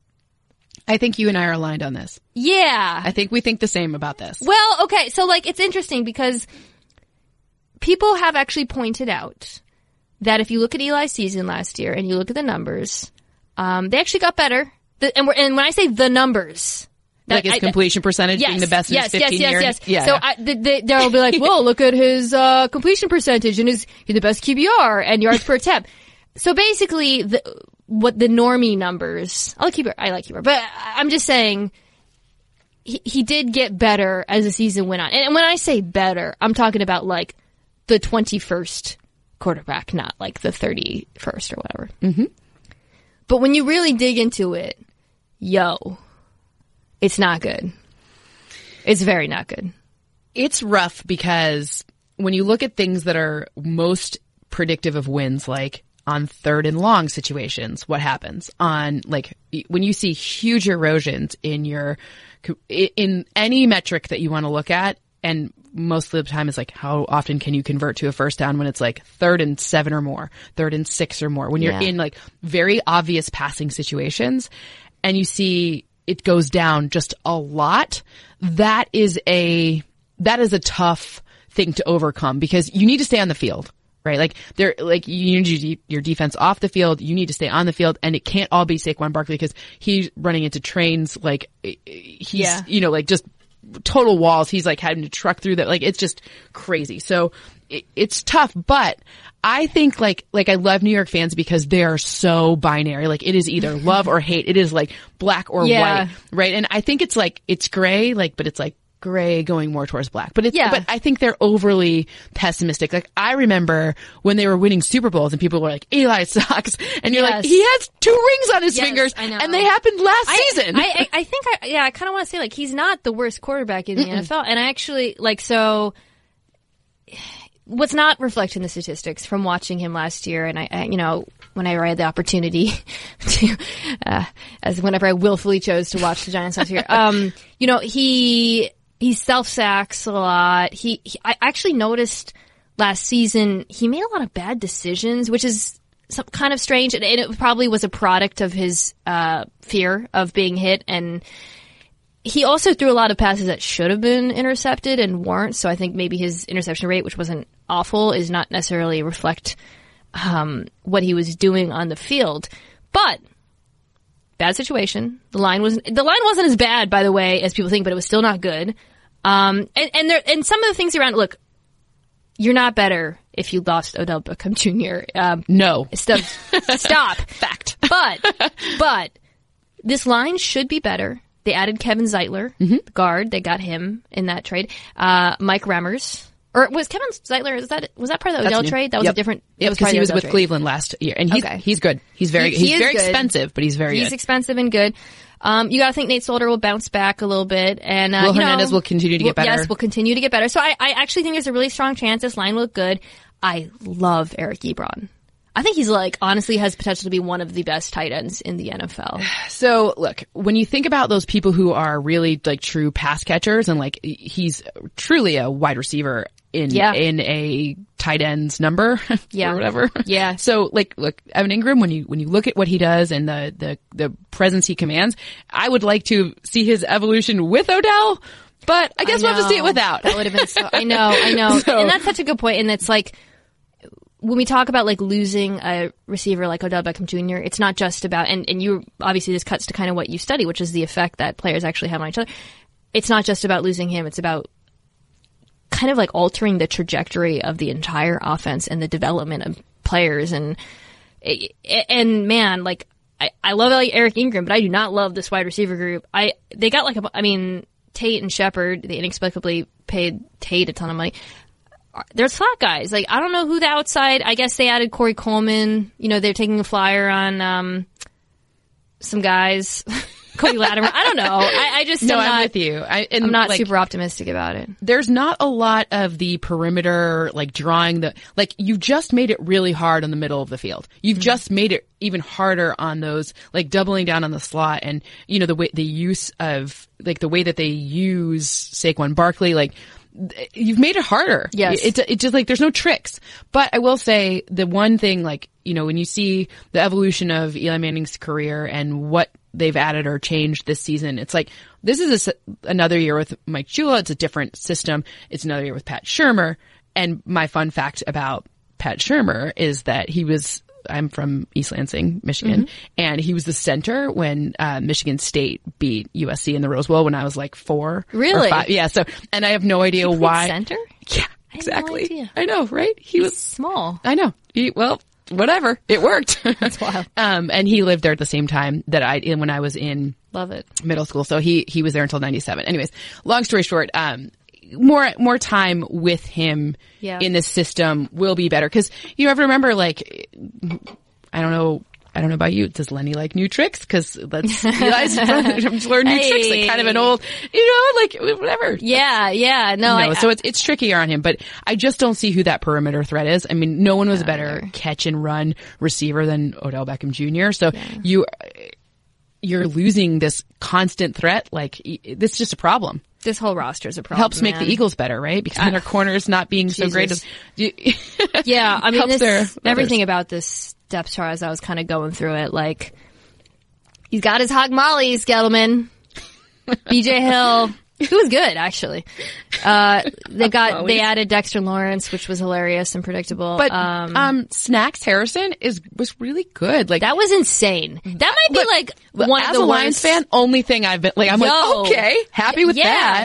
I think you and I are aligned on this. yeah. I think we think the same about this. Well, okay. So it's interesting because people have actually pointed out that if you look at Eli's season last year and you look at the numbers, they actually got better. And when I say the numbers, Like his completion percentage being the best in his 15 years? Yes. Yeah. So they'll be like, whoa, look at his completion percentage and he's the best QBR and yards per attempt. So basically, what the normie numbers. I like Keeper, but I'm just saying he did get better as the season went on. And when I say better, I'm talking about like the 21st quarterback, not like the 31st or whatever. Mm-hmm. But when you really dig into it, it's not good. It's very not good. It's rough because when you look at things that are most predictive of wins, like on 3rd and long situations, what happens on like when you see huge erosions in any metric that you want to look at, and most of the time it's like how often can you convert to a first down when it's like 3rd and 7 or more, 3rd and 6 or more, when you're in like very obvious passing situations and you see it goes down just a lot. That is a tough thing to overcome because you need to stay on the field. Right, you need your defense off the field. You need to stay on the field, and it can't all be Saquon Barkley because he's running into trains. Like he's, like just total walls. He's like having to truck through that. Like it's just crazy. So it's tough. But I think like I love New York fans because they are so binary. Like it is either love or hate. It is like black or white. Right, and I think it's like it's gray. Like, but it's like gray going more towards black, but but I think they're overly pessimistic. Like I remember when they were winning Super Bowls and people were like, Eli sucks. And you're like, he has 2 rings on his fingers and they happened last season. I think I kind of want to say like, he's not the worst quarterback in the NFL. And I actually so what's not reflected in the statistics from watching him last year. And I when I had the opportunity to, as whenever I willfully chose to watch the Giants last year, he self-sacks a lot. I actually noticed last season he made a lot of bad decisions, which is some kind of strange. And it probably was a product of his fear of being hit. And he also threw a lot of passes that should have been intercepted and weren't. So I think maybe his interception rate, which wasn't awful, is not necessarily reflect what he was doing on the field. But bad situation. The line wasn't as bad, by the way, as people think, but it was still not good. And some of the things around, look, you're not better if you lost Odell Beckham Jr. No. Stop. Fact. But this line should be better. They added Kevin Zeitler, the guard. They got him in that trade. Mike Remmers. Or was Kevin Zeitler, was that part of the Odell trade? That was a different... Yeah, because he was with Cleveland last year. And he's good. He's very expensive, but he's very good. He's expensive and good. You gotta think Nate Solder will bounce back a little bit. And, Will Hernandez will continue to get better. Yes, will continue to get better. So I actually think there's a really strong chance this line will look good. I love Eric Ebron. I think he's honestly has potential to be one of the best tight ends in the NFL. So look, when you think about those people who are really true pass catchers and he's truly a wide receiver in a tight end's number or whatever. Yeah. So look, Evan Ingram, when you look at what he does and the presence he commands, I would like to see his evolution with Odell, but I guess we'll have to see it without. That would have been so, I know. So, and that's such a good point. And it's when we talk about losing a receiver like Odell Beckham Jr., it's not just about, and you obviously this cuts to kind of what you study, which is the effect that players actually have on each other. It's not just about losing him. It's about kind of altering the trajectory of the entire offense and the development of players. And man, I love Eric Ingram, but I do not love this wide receiver group. They got Tate and Shepard, they inexplicably paid Tate a ton of money. They're slot guys. I don't know who the outside, I guess they added Corey Coleman. They're taking a flyer on, some guys. Cody Latimer. I don't know. I'm with you. I'm not super optimistic about it. There's not a lot of the perimeter, drawing you just made it really hard on the middle of the field. You've just made it even harder on those, doubling down on the slot and, the way the use of, the way that they use Saquon Barkley, you've made it harder. Yes. It's just there's no tricks. But I will say the one thing, when you see the evolution of Eli Manning's career and what they've added or changed this season, it's this is another year with Mike Shula. It's a different system. It's another year with Pat Shurmur. And my fun fact about Pat Shurmur is that I'm from East Lansing, Michigan, and he was the center when Michigan State beat USC in the Rose Bowl when I was 4 really? or 5. Yeah, so, and I have no idea why. Center? Yeah, exactly. I had no idea. I know, right? He was small. I know. whatever. It worked. That's wild. And he lived there at the same time that when I was in Love it. middle school. So he was there until 97. Anyways, long story short, more time with him in this system will be better. Cause you have to remember, like, I don't know about you. Does Lenny like new tricks? Cause Eli's learn new tricks. Like kind of an old, like whatever. Yeah. No, so it's trickier on him, but I just don't see who that perimeter threat is. I mean, no one was a better catch and run receiver than Odell Beckham Jr. So you're losing this constant threat. Like, this is just a problem. This whole roster is a problem. Helps make the Eagles better, right? Because then their corners not being so great as. Yeah, I mean, everything others. about this depth chart as I was kind of going through it, like, he's got his hog mollies, Gettleman. BJ Hill, who was good, actually. They added Dexter Lawrence, which was hilarious and predictable. But, Snacks Harrison was really good. Like, that was insane. That might be like one of the worst. As a Lions fan, only thing I've been, like, I'm like, okay, happy with that.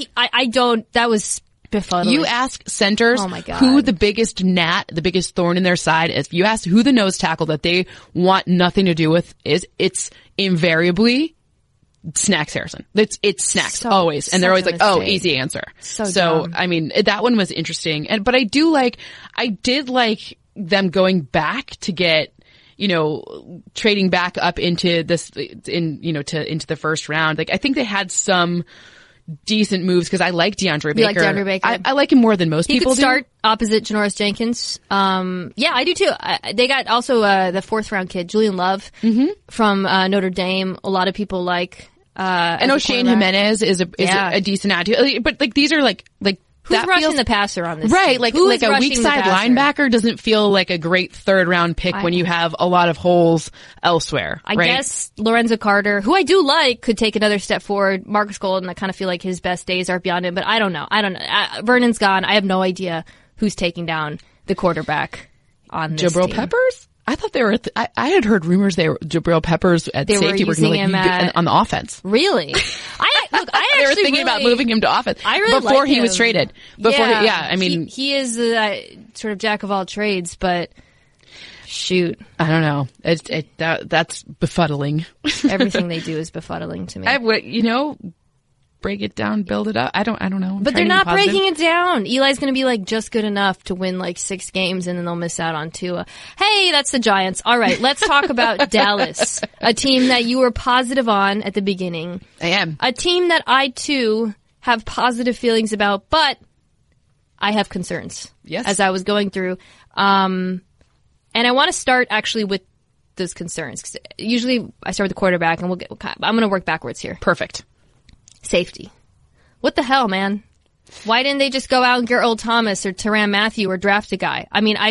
That was befuddling. You ask centers oh my God. who the biggest thorn in their side is. If you ask who the nose tackle that they want nothing to do with is, it's invariably Snacks Harrison. It's Snacks always. And they're always like, oh, easy answer. So dumb. I mean, that one was interesting. But I did like them going back to get, trading back up into this, into the first round. Like, I think they had some decent moves because I like DeAndre Baker. You like DeAndre Baker? I like him more than most people do. He could start opposite Janoris Jenkins. Yeah, I do too. They got also the 4th round kid, Julian Love, from Notre Dame. A lot of people like. I know Shane Jimenez is a decent attitude, but like these are like who's rushing the passer on this right? team? Like a weak side linebacker doesn't feel like a great 3rd round pick when you have a lot of holes elsewhere. I guess Lorenzo Carter, who I do like, could take another step forward. Marcus Golden, I kind of feel like his best days are beyond him, but I don't know. Vernon's gone. I have no idea who's taking down the quarterback on this Jabril team. Peppers? I thought they were. I had heard rumors Jabril Peppers at safety were going to on the offense. Really? I they were thinking about moving him to offense. I really before like he him. was traded. I mean, he is sort of jack of all trades, but shoot, I don't know. That's befuddling. Everything they do is befuddling to me. Break it down, build it up. I don't know. But they're not breaking it down. Eli's going to be like just good enough to win like 6 games and then they'll miss out on Tua. Hey, that's the Giants. All right, let's talk about Dallas, a team that you were positive on at the beginning. I am. A team that I too have positive feelings about, but I have concerns. Yes. As I was going through. And I want to start actually with those concerns. 'Cause usually I start with the quarterback and I'm going to work backwards here. Perfect. Safety. What the hell, man? Why didn't they just go out and get Earl Thomas or Tyrann Mathieu or draft a guy? I mean,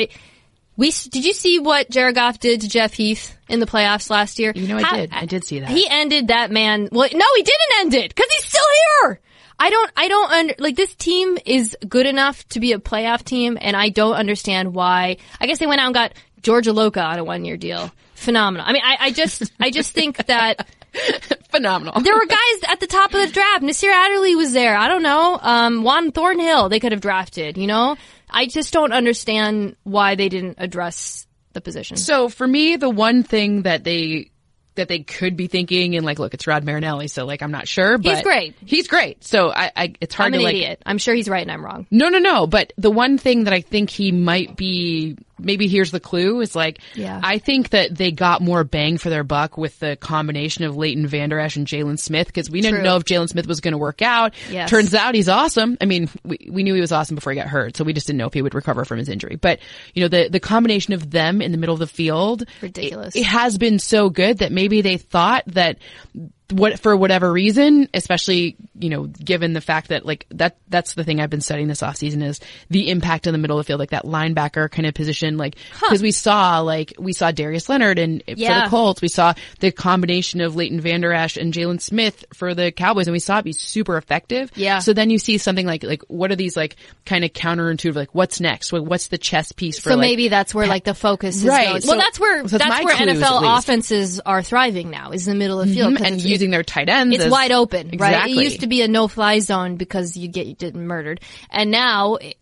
did you see what Jared Goff did to Jeff Heath in the playoffs last year? I did see that. He ended that man. Well, no, he didn't end it because he's still here. This team is good enough to be a playoff team and I don't understand why. I guess they went out and got Georgia Loca on a 1-year deal. Phenomenal. I mean, I just think that phenomenal. There were guys at the top of the draft. Nasir Adderley was there. I don't know. Juan Thornhill they could have drafted, I just don't understand why they didn't address the position. So for me, the one thing that they could be thinking, and look, it's Rod Marinelli, so I'm not sure, but he's great. So it's hard I'm to an idiot. I'm sure he's right and I'm wrong. No. But the one thing that I think he might be, maybe here's the clue, is I think that they got more bang for their buck with the combination of Leighton Vander Esch and Jalen Smith, because we didn't know if Jalen Smith was going to work out. Yes. Turns out he's awesome. I mean, we knew he was awesome before he got hurt, so we just didn't know if he would recover from his injury. But, the combination of them in the middle of the field. Ridiculous. It has been so good that maybe they thought that for whatever reason, especially, given the fact that that's the thing I've been studying this offseason is the impact in the middle of the field, that linebacker kind of position, because we saw Darius Leonard and for the Colts, we saw the combination of Leighton Vander Esch and Jalen Smith for the Cowboys, and we saw it be super effective. Yeah. So then you see something like what are these kind of counterintuitive, what's next? What's the chess piece for? So maybe that's where the focus is going. So, well, that's where NFL offenses are thriving now, is in the middle of the field. And using their tight ends. It's wide open, right? Exactly. It used to be a no-fly zone because you get murdered. And now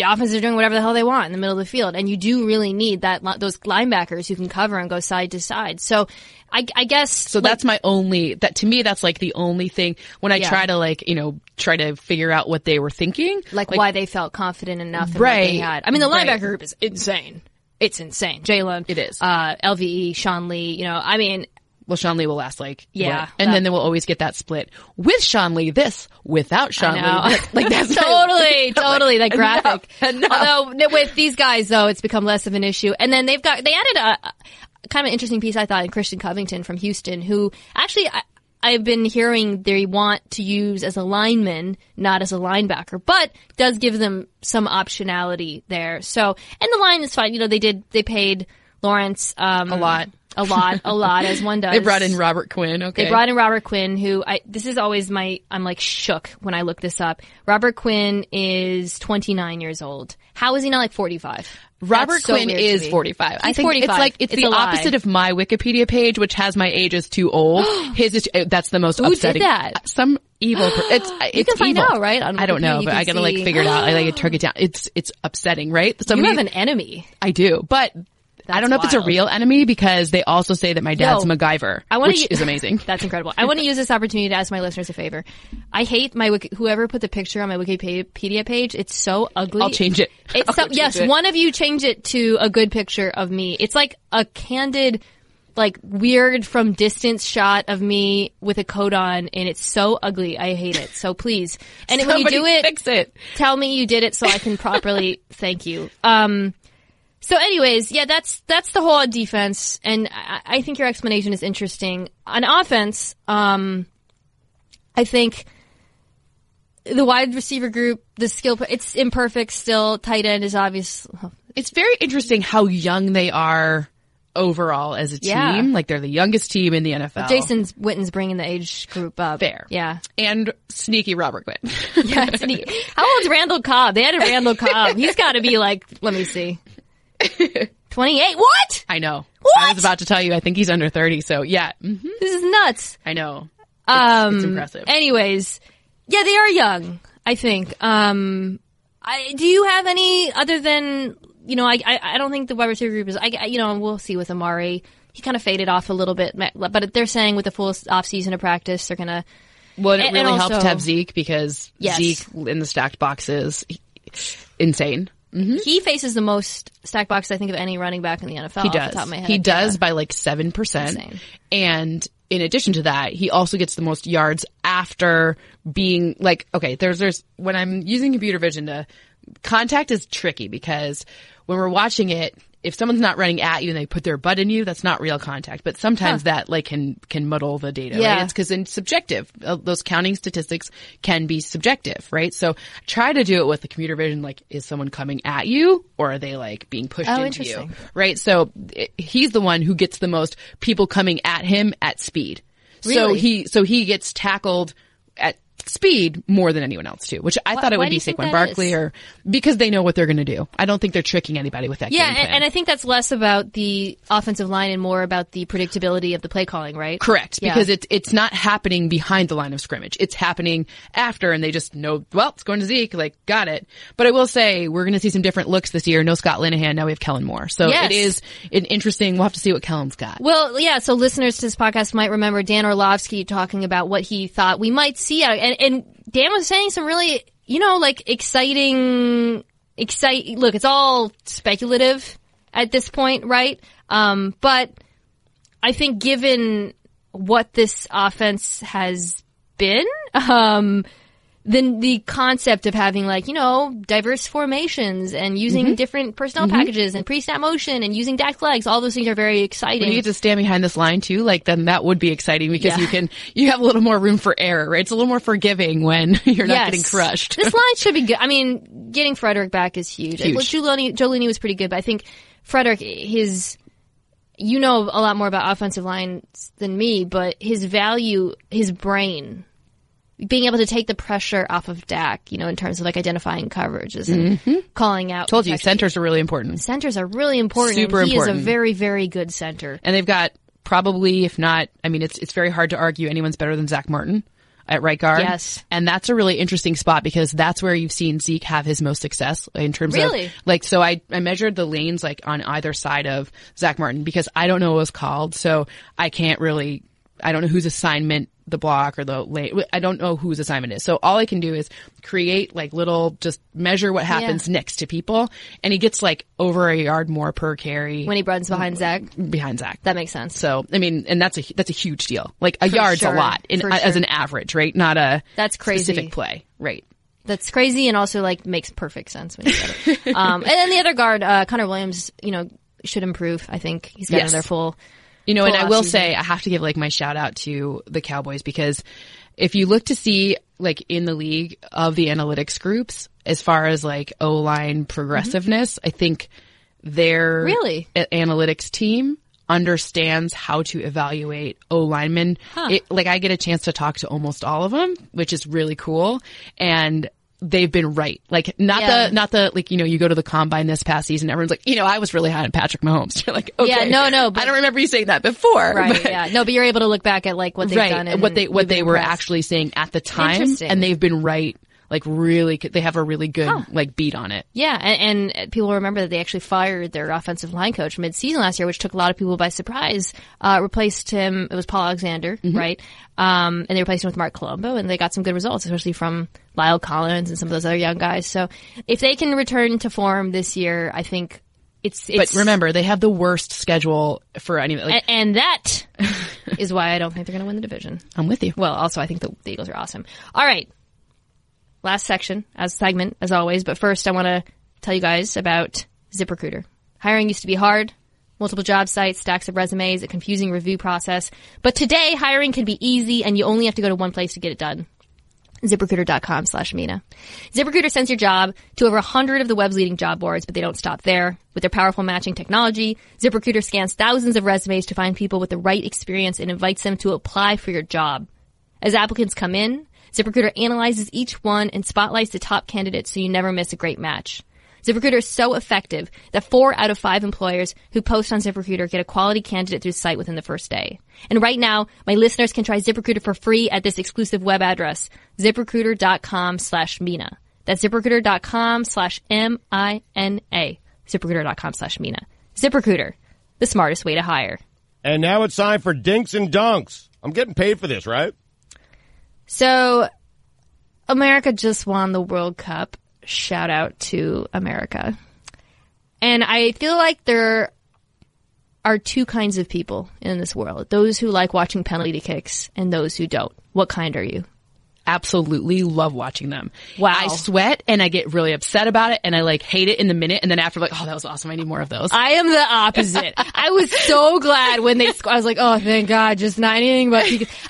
the offense is doing whatever the hell they want in the middle of the field. And you do really need those linebackers who can cover and go side to side. So I guess. So that's my only, to me, that's like the only thing when I try to try to figure out what they were thinking. Like why they felt confident enough in what they had. I mean, the linebacker group is insane. It's insane. Jalen. It is. LVE, Sean Lee, I mean. Well, Sean Lee will last and then we'll always get that split with Sean Lee, without Sean Lee. Like that's totally that graphic. Although with these guys though, it's become less of an issue. And then they added a kind of an interesting piece I thought in Christian Covington from Houston, who actually I've been hearing they want to use as a lineman, not as a linebacker, but does give them some optionality there. So, and the line is fine. They paid Lawrence a lot as one does. They brought in Robert Quinn. Okay. They brought in Robert Quinn, who this is always I'm like shook when I look this up. Robert Quinn is 29 years old. How is he not like 45? Robert Quinn is 45. I think 45. It's the opposite of my Wikipedia page, which has my age as too old. His is, that's the most upsetting. Who did that? Some evil, it's you can find evil. out, right? I don't know, but I gotta figure it out. I took it down. It's upsetting, right? You have an enemy. I do, but I don't know if it's a real enemy because they also say that my dad's MacGyver, which is amazing. That's incredible. I want to use this opportunity to ask my listeners a favor. I hate whoever put the picture on my Wikipedia page. It's so ugly. I'll change it. One of you change it to a good picture of me. It's like a candid, like weird from distance shot of me with a coat on, and it's so ugly. I hate it. So please, and when you do it, fix it. Tell me you did it so I can properly thank you. So anyways, that's the whole defense, and I think your explanation is interesting. On offense, I think the wide receiver group, the skill, it's imperfect still. Tight end is obvious. It's very interesting how young they are overall as a team. Yeah. Like they're the youngest team in the NFL. Jason Witten's bringing the age group up. Fair. Yeah. And sneaky Robert Quinn. Yeah, sneaky. How old's Randall Cobb? They added Randall Cobb. He's got to be like, let me see. 28? What? I know. What? I was about to tell you, I think he's under 30, so yeah. Mm-hmm. This is nuts. I know. It's impressive. Anyways, yeah, they are young, I think. Do you have any other than, I don't think the wide receiver group is, we'll see with Amari. He kind of faded off a little bit, but they're saying with the full off season of practice, they're going to. Well, it really helps to have Zeke because yes. Zeke in the stacked box is insane. Mm-hmm. He faces the most stack box, I think, of any running back in the NFL. He does. Off the top of my head. He does by like 7%. Insane. And in addition to that, he also gets the most yards after being like, okay, there's when I'm using computer vision contact is tricky because when we're watching it, if someone's not running at you and they put their butt in you, that's not real contact. But sometimes that like can muddle the data, right? It's because it's subjective. Those counting statistics can be subjective, right? So try to do it with the computer vision. Like, is someone coming at you or are they like being pushed into you, right? So he's the one who gets the most people coming at him at speed. Really? So he gets tackled at speed more than anyone else too, which I thought it would be Saquon Barkley or because they know what they're going to do. I don't think they're tricking anybody with that game plan. And I think that's less about the offensive line and more about the predictability of the play calling, right? Correct. Because it's not happening behind the line of scrimmage. It's happening after and they just know, well, it's going to Zeke, like, got it. But I will say we're going to see some different looks this year. No Scott Linehan. Now we have Kellen Moore. So it is an interesting, we'll have to see what Kellen's got. Well, yeah. So listeners to this podcast might remember Dan Orlovsky talking about what he thought we might see out and Dan was saying some really, exciting, look, it's all speculative at this point, right? But I think given what this offense has been, then the concept of having diverse formations and using different personnel packages and pre-snap motion and using deck legs, all those things are very exciting. When you get to stand behind this line too, then that would be exciting because you have a little more room for error, right? It's a little more forgiving when you're not getting crushed. This line should be good. I mean, getting Frederick back is huge. Jolini was pretty good, but I think Frederick, a lot more about offensive lines than me, but his value, his brain, being able to take the pressure off of Dak, in terms of identifying coverages and calling out. Told you, centers are really important. Centers are really important. Super important. important. He is a very, very good center. And they've got probably, if not, I mean, it's very hard to argue anyone's better than Zach Martin. at right guard. Yes. And that's a really interesting spot because that's where you've seen Zeke have his most success in terms Really? of like, so I measured the lanes like on either side of Zach Martin because I don't know what it was called. So I don't know whose assignment the block or the lane, I don't know whose assignment is. So all I can do is create like little, just measure what happens next to people. And he gets like over a yard more per carry. When he runs behind Zach. Behind Zach. That makes sense. So, I mean, and that's a huge deal. Like a yard's sure. a lot as sure. an average, right? Not a That's crazy. specific play, right? That's crazy and also like makes perfect sense when you said it. And then the other guard, Connor Williams, should improve. I think he's got Yes. another full. And full I will offseason. say, I have to give like my shout out to the Cowboys because if you look to see like in the league of the analytics groups, as far as like O-line progressiveness, I think their Really? analytics team understands how to evaluate O-linemen. Like I get a chance to talk to almost all of them, which is really cool. And they've been right. Like not the like, you go to the combine this past season, everyone's like, I was really high on Patrick Mahomes. You're like, okay. Yeah, no, I don't remember you saying that before. Right, but, yeah. No, but you're able to look back at like what they've done and what they you've been were impressed. actually saying at the time, Interesting. and they've been right. Like really, they have a really good like beat on it. Yeah, and people remember that they actually fired their offensive line coach mid-season last year, which took a lot of people by surprise. Replaced him, it was Paul Alexander, right? And they replaced him with Mark Colombo, and they got some good results, especially from Lyle Collins and some of those other young guys. So if they can return to form this year, I think it's But remember, they have the worst schedule for any. Like, and that is why I don't think they're going to win the division. I'm with you. Well, also I think the Eagles are awesome. All right. Last segment, as always. But first, I want to tell you guys about ZipRecruiter. Hiring used to be hard. Multiple job sites, stacks of resumes, a confusing review process. But today, hiring can be easy, and you only have to go to one place to get it done. ZipRecruiter.com/Mina. ZipRecruiter sends your job to over 100 of the web's leading job boards, but they don't stop there. With their powerful matching technology, ZipRecruiter scans thousands of resumes to find people with the right experience and invites them to apply for your job. As applicants come in, ZipRecruiter analyzes each one and spotlights the top candidates so you never miss a great match. ZipRecruiter is so effective that 4 out of 5 employers who post on ZipRecruiter get a quality candidate through the site within the first day. And right now, my listeners can try ZipRecruiter for free at this exclusive web address, ZipRecruiter.com/Mina. That's ZipRecruiter.com/MINA. ZipRecruiter.com/Mina. ZipRecruiter, the smartest way to hire. And now it's time for Dinks and Dunks. I'm getting paid for this, right? So, America just won the World Cup. Shout out to America. And I feel like there are two kinds of people in this world. Those who like watching penalty kicks and those who don't. What kind are you? Absolutely love watching them. Wow. I sweat and I get really upset about it and I like hate it in the minute and then after like, oh, that was awesome. I need more of those. I am the opposite. I was so glad when they I was like, oh, thank God, just not anything but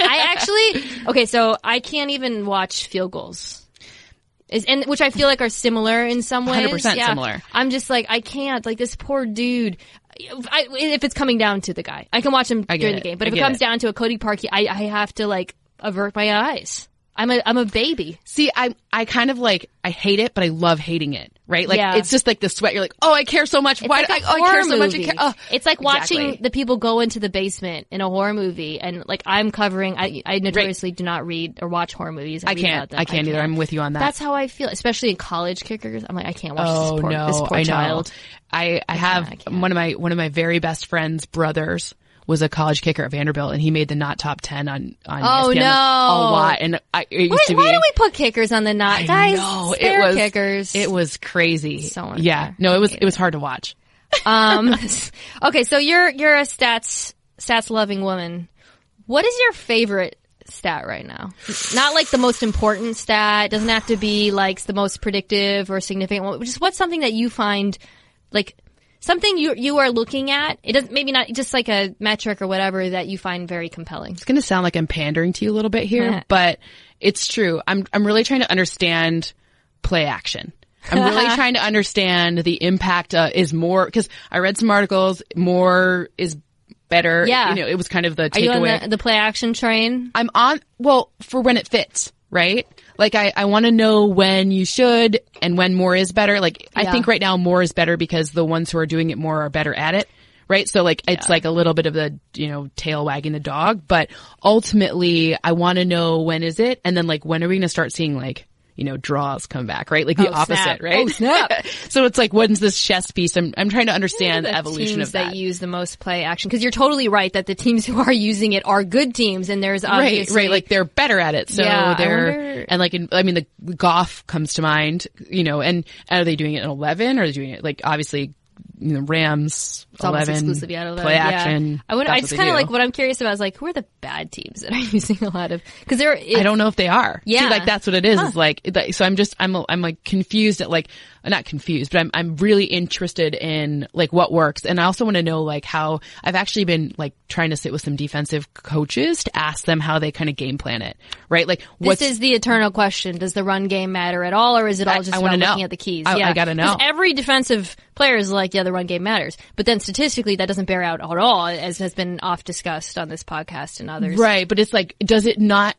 so I can't even watch field goals. And which I feel like are similar in some ways. 100% similar. I'm just like, I can't. Like this poor dude. If it's coming down to the guy, I can watch him during the game. But if it comes down to a Cody Parkey, I have to like avert my eyes. I'm a baby. See, I kind of like, I hate it, but I love hating it, right? Like, it's just like the sweat. You're like, oh, I care so much. It's Why like do I care so much? It's like watching Exactly. the people go into the basement in a horror movie, and like I'm covering. I notoriously do not read or watch horror movies. I can't either. I'm with you on that. That's how I feel, especially in college kickers. I'm like, I can't watch this poor I child. know. I have one of my very best friend's brothers was a college kicker at Vanderbilt, and he made the not top 10 on ESPN no. a lot. And it used to be. Why do we put kickers on the not? Guys, know. spare kickers. It was crazy. So unfair. Yeah. No, it was hard to watch. Okay, so you're a stats loving woman. What is your favorite stat right now? Not like the most important stat. It doesn't have to be like the most predictive or significant one. Just what's something that you find like something you are looking at. It doesn't, maybe not just like a metric or whatever that you find very compelling. It's going to sound like I'm pandering to you a little bit here, but it's true. I'm really trying to understand play action. I'm really trying to understand the impact is more, because I read some articles, more is better. Yeah. It was kind of the takeaway. Are you on the play action train? I'm on, for when it fits, right? Like I want to know when you should and when more is better. Like I think right now more is better because the ones who are doing it more are better at it. right? So like, it's like a little bit of the, tail wagging the dog, but ultimately I want to know when is it? And then like, when are we going to start seeing like, draws come back, right? Like the opposite, snap. right? Oh, snap. So it's like, when's this chess piece? I'm trying to understand the evolution teams of that. that use the most play action. Cause you're totally right that the teams who are using it are good teams and there's obviously. Right. Like they're better at it. So Yeah, and like, the golf comes to mind, and are they doing it in 11 or are they doing it like obviously, Rams, It's almost 11, exclusively out of play action. I just kind of like what I'm curious about is like who are the bad teams that are using a lot of because I don't know if they are. Yeah. See, like that's what it is. Is like so I'm like confused at like not confused, but I'm really interested in like what works, and I also want to know like how I've actually been like trying to sit with some defensive coaches to ask them how they kind of game plan it, right? Like this is the eternal question: does the run game matter at all, or is it all just about looking at the keys? I gotta know. Every defensive player is like, yeah, the run game matters, but then statistically that doesn't bear out at all, as has been oft discussed on this podcast and others. Right, but it's like, does it not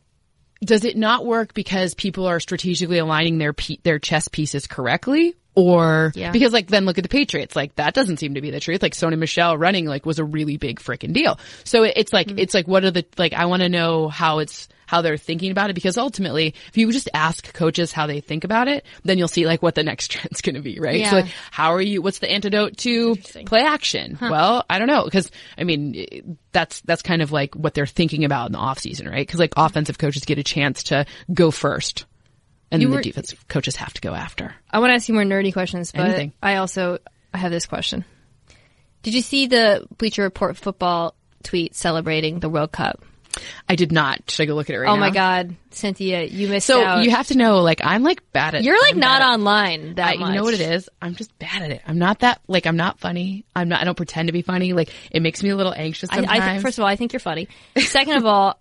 work because people are strategically aligning their chess pieces correctly? Or because like then look at the Patriots, like that doesn't seem to be the truth. Like Sony Michel running like was a really big freaking deal. So it's like what are the like I want to know how they're thinking about it, because ultimately if you just ask coaches how they think about it, then you'll see like what the next trend's going to be, right? Yeah. So like what's the antidote to play action? Well, I don't know, because I mean that's kind of like what they're thinking about in the off season, right? Because like offensive coaches get a chance to go first. And the defensive coaches have to go after. I want to ask you more nerdy questions, but Anything. I have this question. Did you see the Bleacher Report football tweet celebrating the World Cup? I did not. Should I go look at it right now? Oh my God, Cynthia, you missed so out. You have to know, like, I'm like bad at. You're like not online that much. You know what it is? I'm just bad at it. I'm not that, like, I'm not funny. I don't pretend to be funny. Like, it makes me a little anxious sometimes. First of all, I think you're funny. Second of all,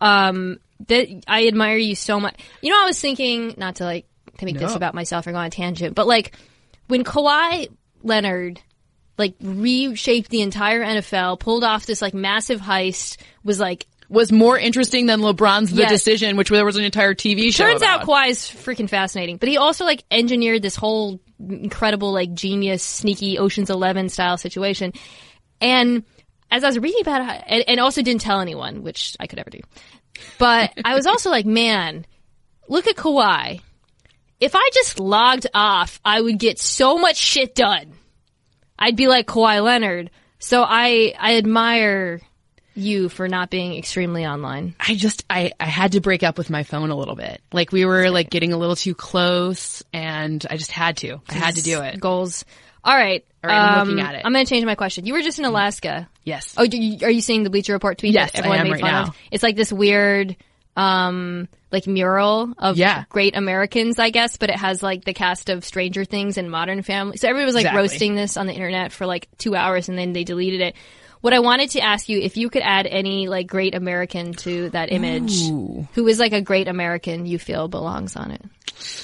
I admire you so much. I was thinking, not to like to make this about myself or go on a tangent, but like when Kawhi Leonard like reshaped the entire NFL, pulled off this like massive heist, was more interesting than LeBron's The Decision, which there was an entire TV show. Turns about. out Kawhi's freaking fascinating, but he also like engineered this whole incredible like genius, sneaky Ocean's 11 style situation. And as I was reading about it, and also didn't tell anyone, which I could never do. But I was also like, man, look at Kawhi. If I just logged off, I would get so much shit done. I'd be like Kawhi Leonard. So I admire you for not being extremely online. I had to break up with my phone a little bit. Like we were like getting a little too close, and I just had to. I had to do it. Goals. All right. I'm looking at it. I'm going to change my question. You were just in Alaska. Yes. Oh, are you seeing the Bleacher Report tweet? Yes, that everyone I am made right fun now. Of? It's like this weird, like mural of great Americans, I guess, but it has like the cast of Stranger Things and Modern Family. So everybody was like roasting this on the internet for like 2 hours, and then they deleted it. What I wanted to ask you, if you could add any like great American to that image, who is like a great American you feel belongs on it?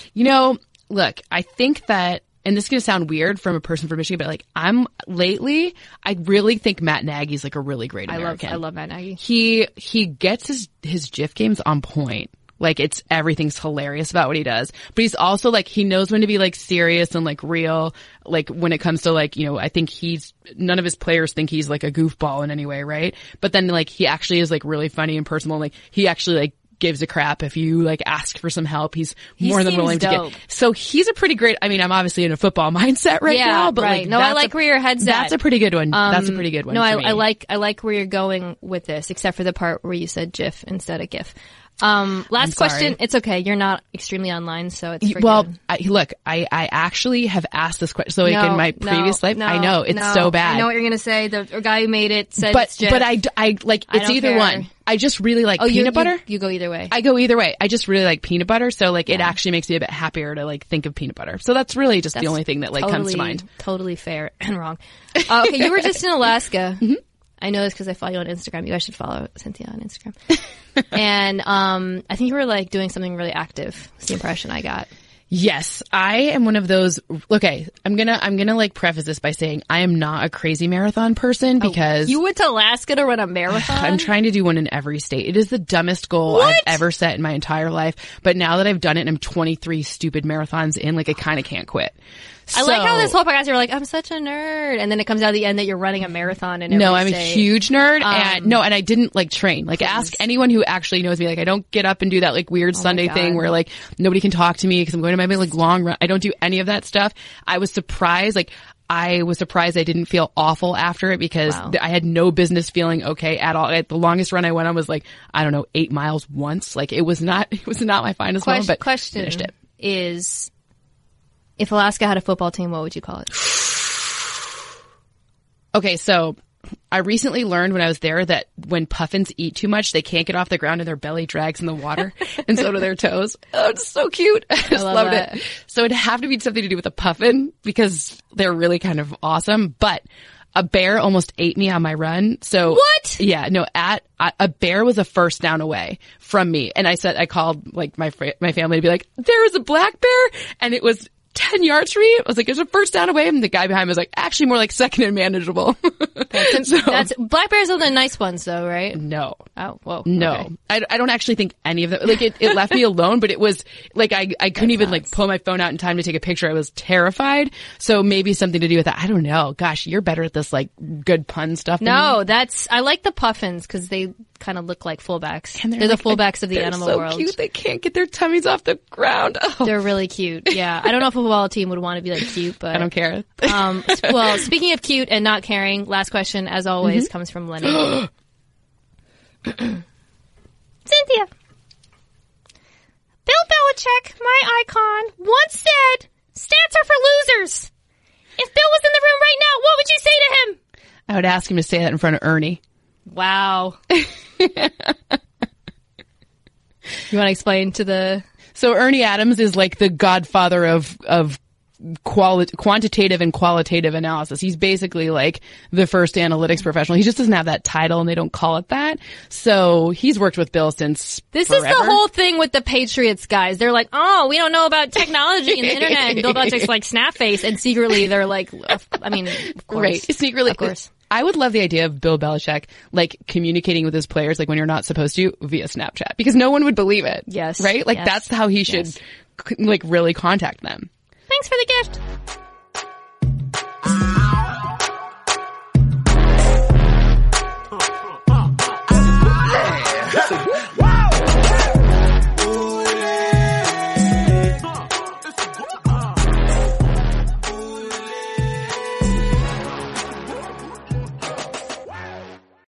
Look, I think that, and this is going to sound weird from a person from Michigan, but like I really think Matt Nagy's like a really great American. I love Matt Nagy. He gets his GIF games on point. Like everything's hilarious about what he does, but he's also like, he knows when to be like serious and like real. Like when it comes to like, I think none of his players think he's like a goofball in any way. Right. But then like, he actually is like really funny and personal. Like he actually like gives a crap if you like ask for some help. He's more than willing to get. So he's a pretty great, I mean, I'm obviously in a football mindset right now, but like, no, I like where your head's at. That's a pretty good one. That's a pretty good one. No, I like where you're going with this, except for the part where you said GIF instead of GIF. Last question. It's okay. You're not extremely online, so it's forgiven. Well, I actually have asked this question. So like in my previous life, I know it's so bad. I know what you're going to say. The guy who made it said but, it's GIF. But I like, it's either one. I just really like peanut butter. You go either way. I go either way. I just really like peanut butter. So like it actually makes me a bit happier to like think of peanut butter. So that's really just the only thing that like comes to mind. Totally fair and wrong. Okay. You were just in Alaska. Mm-hmm. I know this because I follow you on Instagram. You guys should follow Cynthia on Instagram. And I think you were like doing something really active. That's the impression I got. Yes, I am one of those. Okay, I'm gonna like preface this by saying I am not a crazy marathon person because you went to Alaska to run a marathon. I'm trying to do one in every state. It is the dumbest goal I've ever set in my entire life. But now that I've done it and I'm 23 stupid marathons in, like I kind of can't quit. I like how this whole podcast you're like, I'm such a nerd, and then it comes out at the end that you're running a marathon and no, I'm a huge nerd, and I didn't like train. Like, ask anyone who actually knows me. Like, I don't get up and do that like weird Sunday thing where like nobody can talk to me because I'm going to my like long run. I don't do any of that stuff. I was surprised I didn't feel awful after it because I had no business feeling okay at all. The longest run I went on was like, I don't know, 8 miles once. Like, it was not my finest one, but finished it. Is, if Alaska had a football team, what would you call it? Okay, so I recently learned when I was there that when puffins eat too much, they can't get off the ground and their belly drags in the water, and so do their toes. Oh, it's so cute. I just loved it. So it'd have to be something to do with a puffin because they're really kind of awesome. But a bear almost ate me on my run. So what? Yeah, no. A bear was a first down away from me, and I called like my family to be like, there was a black bear, and it was 10 yards from me. I was like, there's a first down away. And the guy behind me was like, actually more like second and manageable. That's black bears are the nice ones though, right? No. Oh, whoa. No. Okay. I don't actually think any of them, like it left me alone, but it was like, I couldn't even like pull my phone out in time to take a picture. I was terrified. So maybe something to do with that. I don't know. Gosh, you're better at this like good pun stuff. No, I like the puffins because they kind of look like fullbacks. And they're the fullbacks of the animal world. They're so cute. They can't get their tummies off the ground. Oh. They're really cute. Yeah. I don't know if a football team would want to be like cute, but I don't care. Well, speaking of cute and not caring, last question as always comes from Lenny. Cynthia. Bill Belichick, my icon, once said, stats are for losers. If Bill was in the room right now, what would you say to him? I would ask him to say that in front of Ernie. Wow. You want to explain to the... So Ernie Adams is like the godfather of quantitative and qualitative analysis. He's basically like the first analytics professional. He just doesn't have that title and they don't call it that. So he's worked with Bill since This is the whole thing with the Patriots guys. They're like, oh, we don't know about technology and the internet. And Bill Belichick's like snap face. And secretly they're like, I mean, of course. Right. Secretly. Of course. I would love the idea of Bill Belichick, like, communicating with his players, like, when you're not supposed to, via Snapchat. Because no one would believe it. Yes. Right? Like, yes. that's how he should, like, really contact them. Thanks for the gift.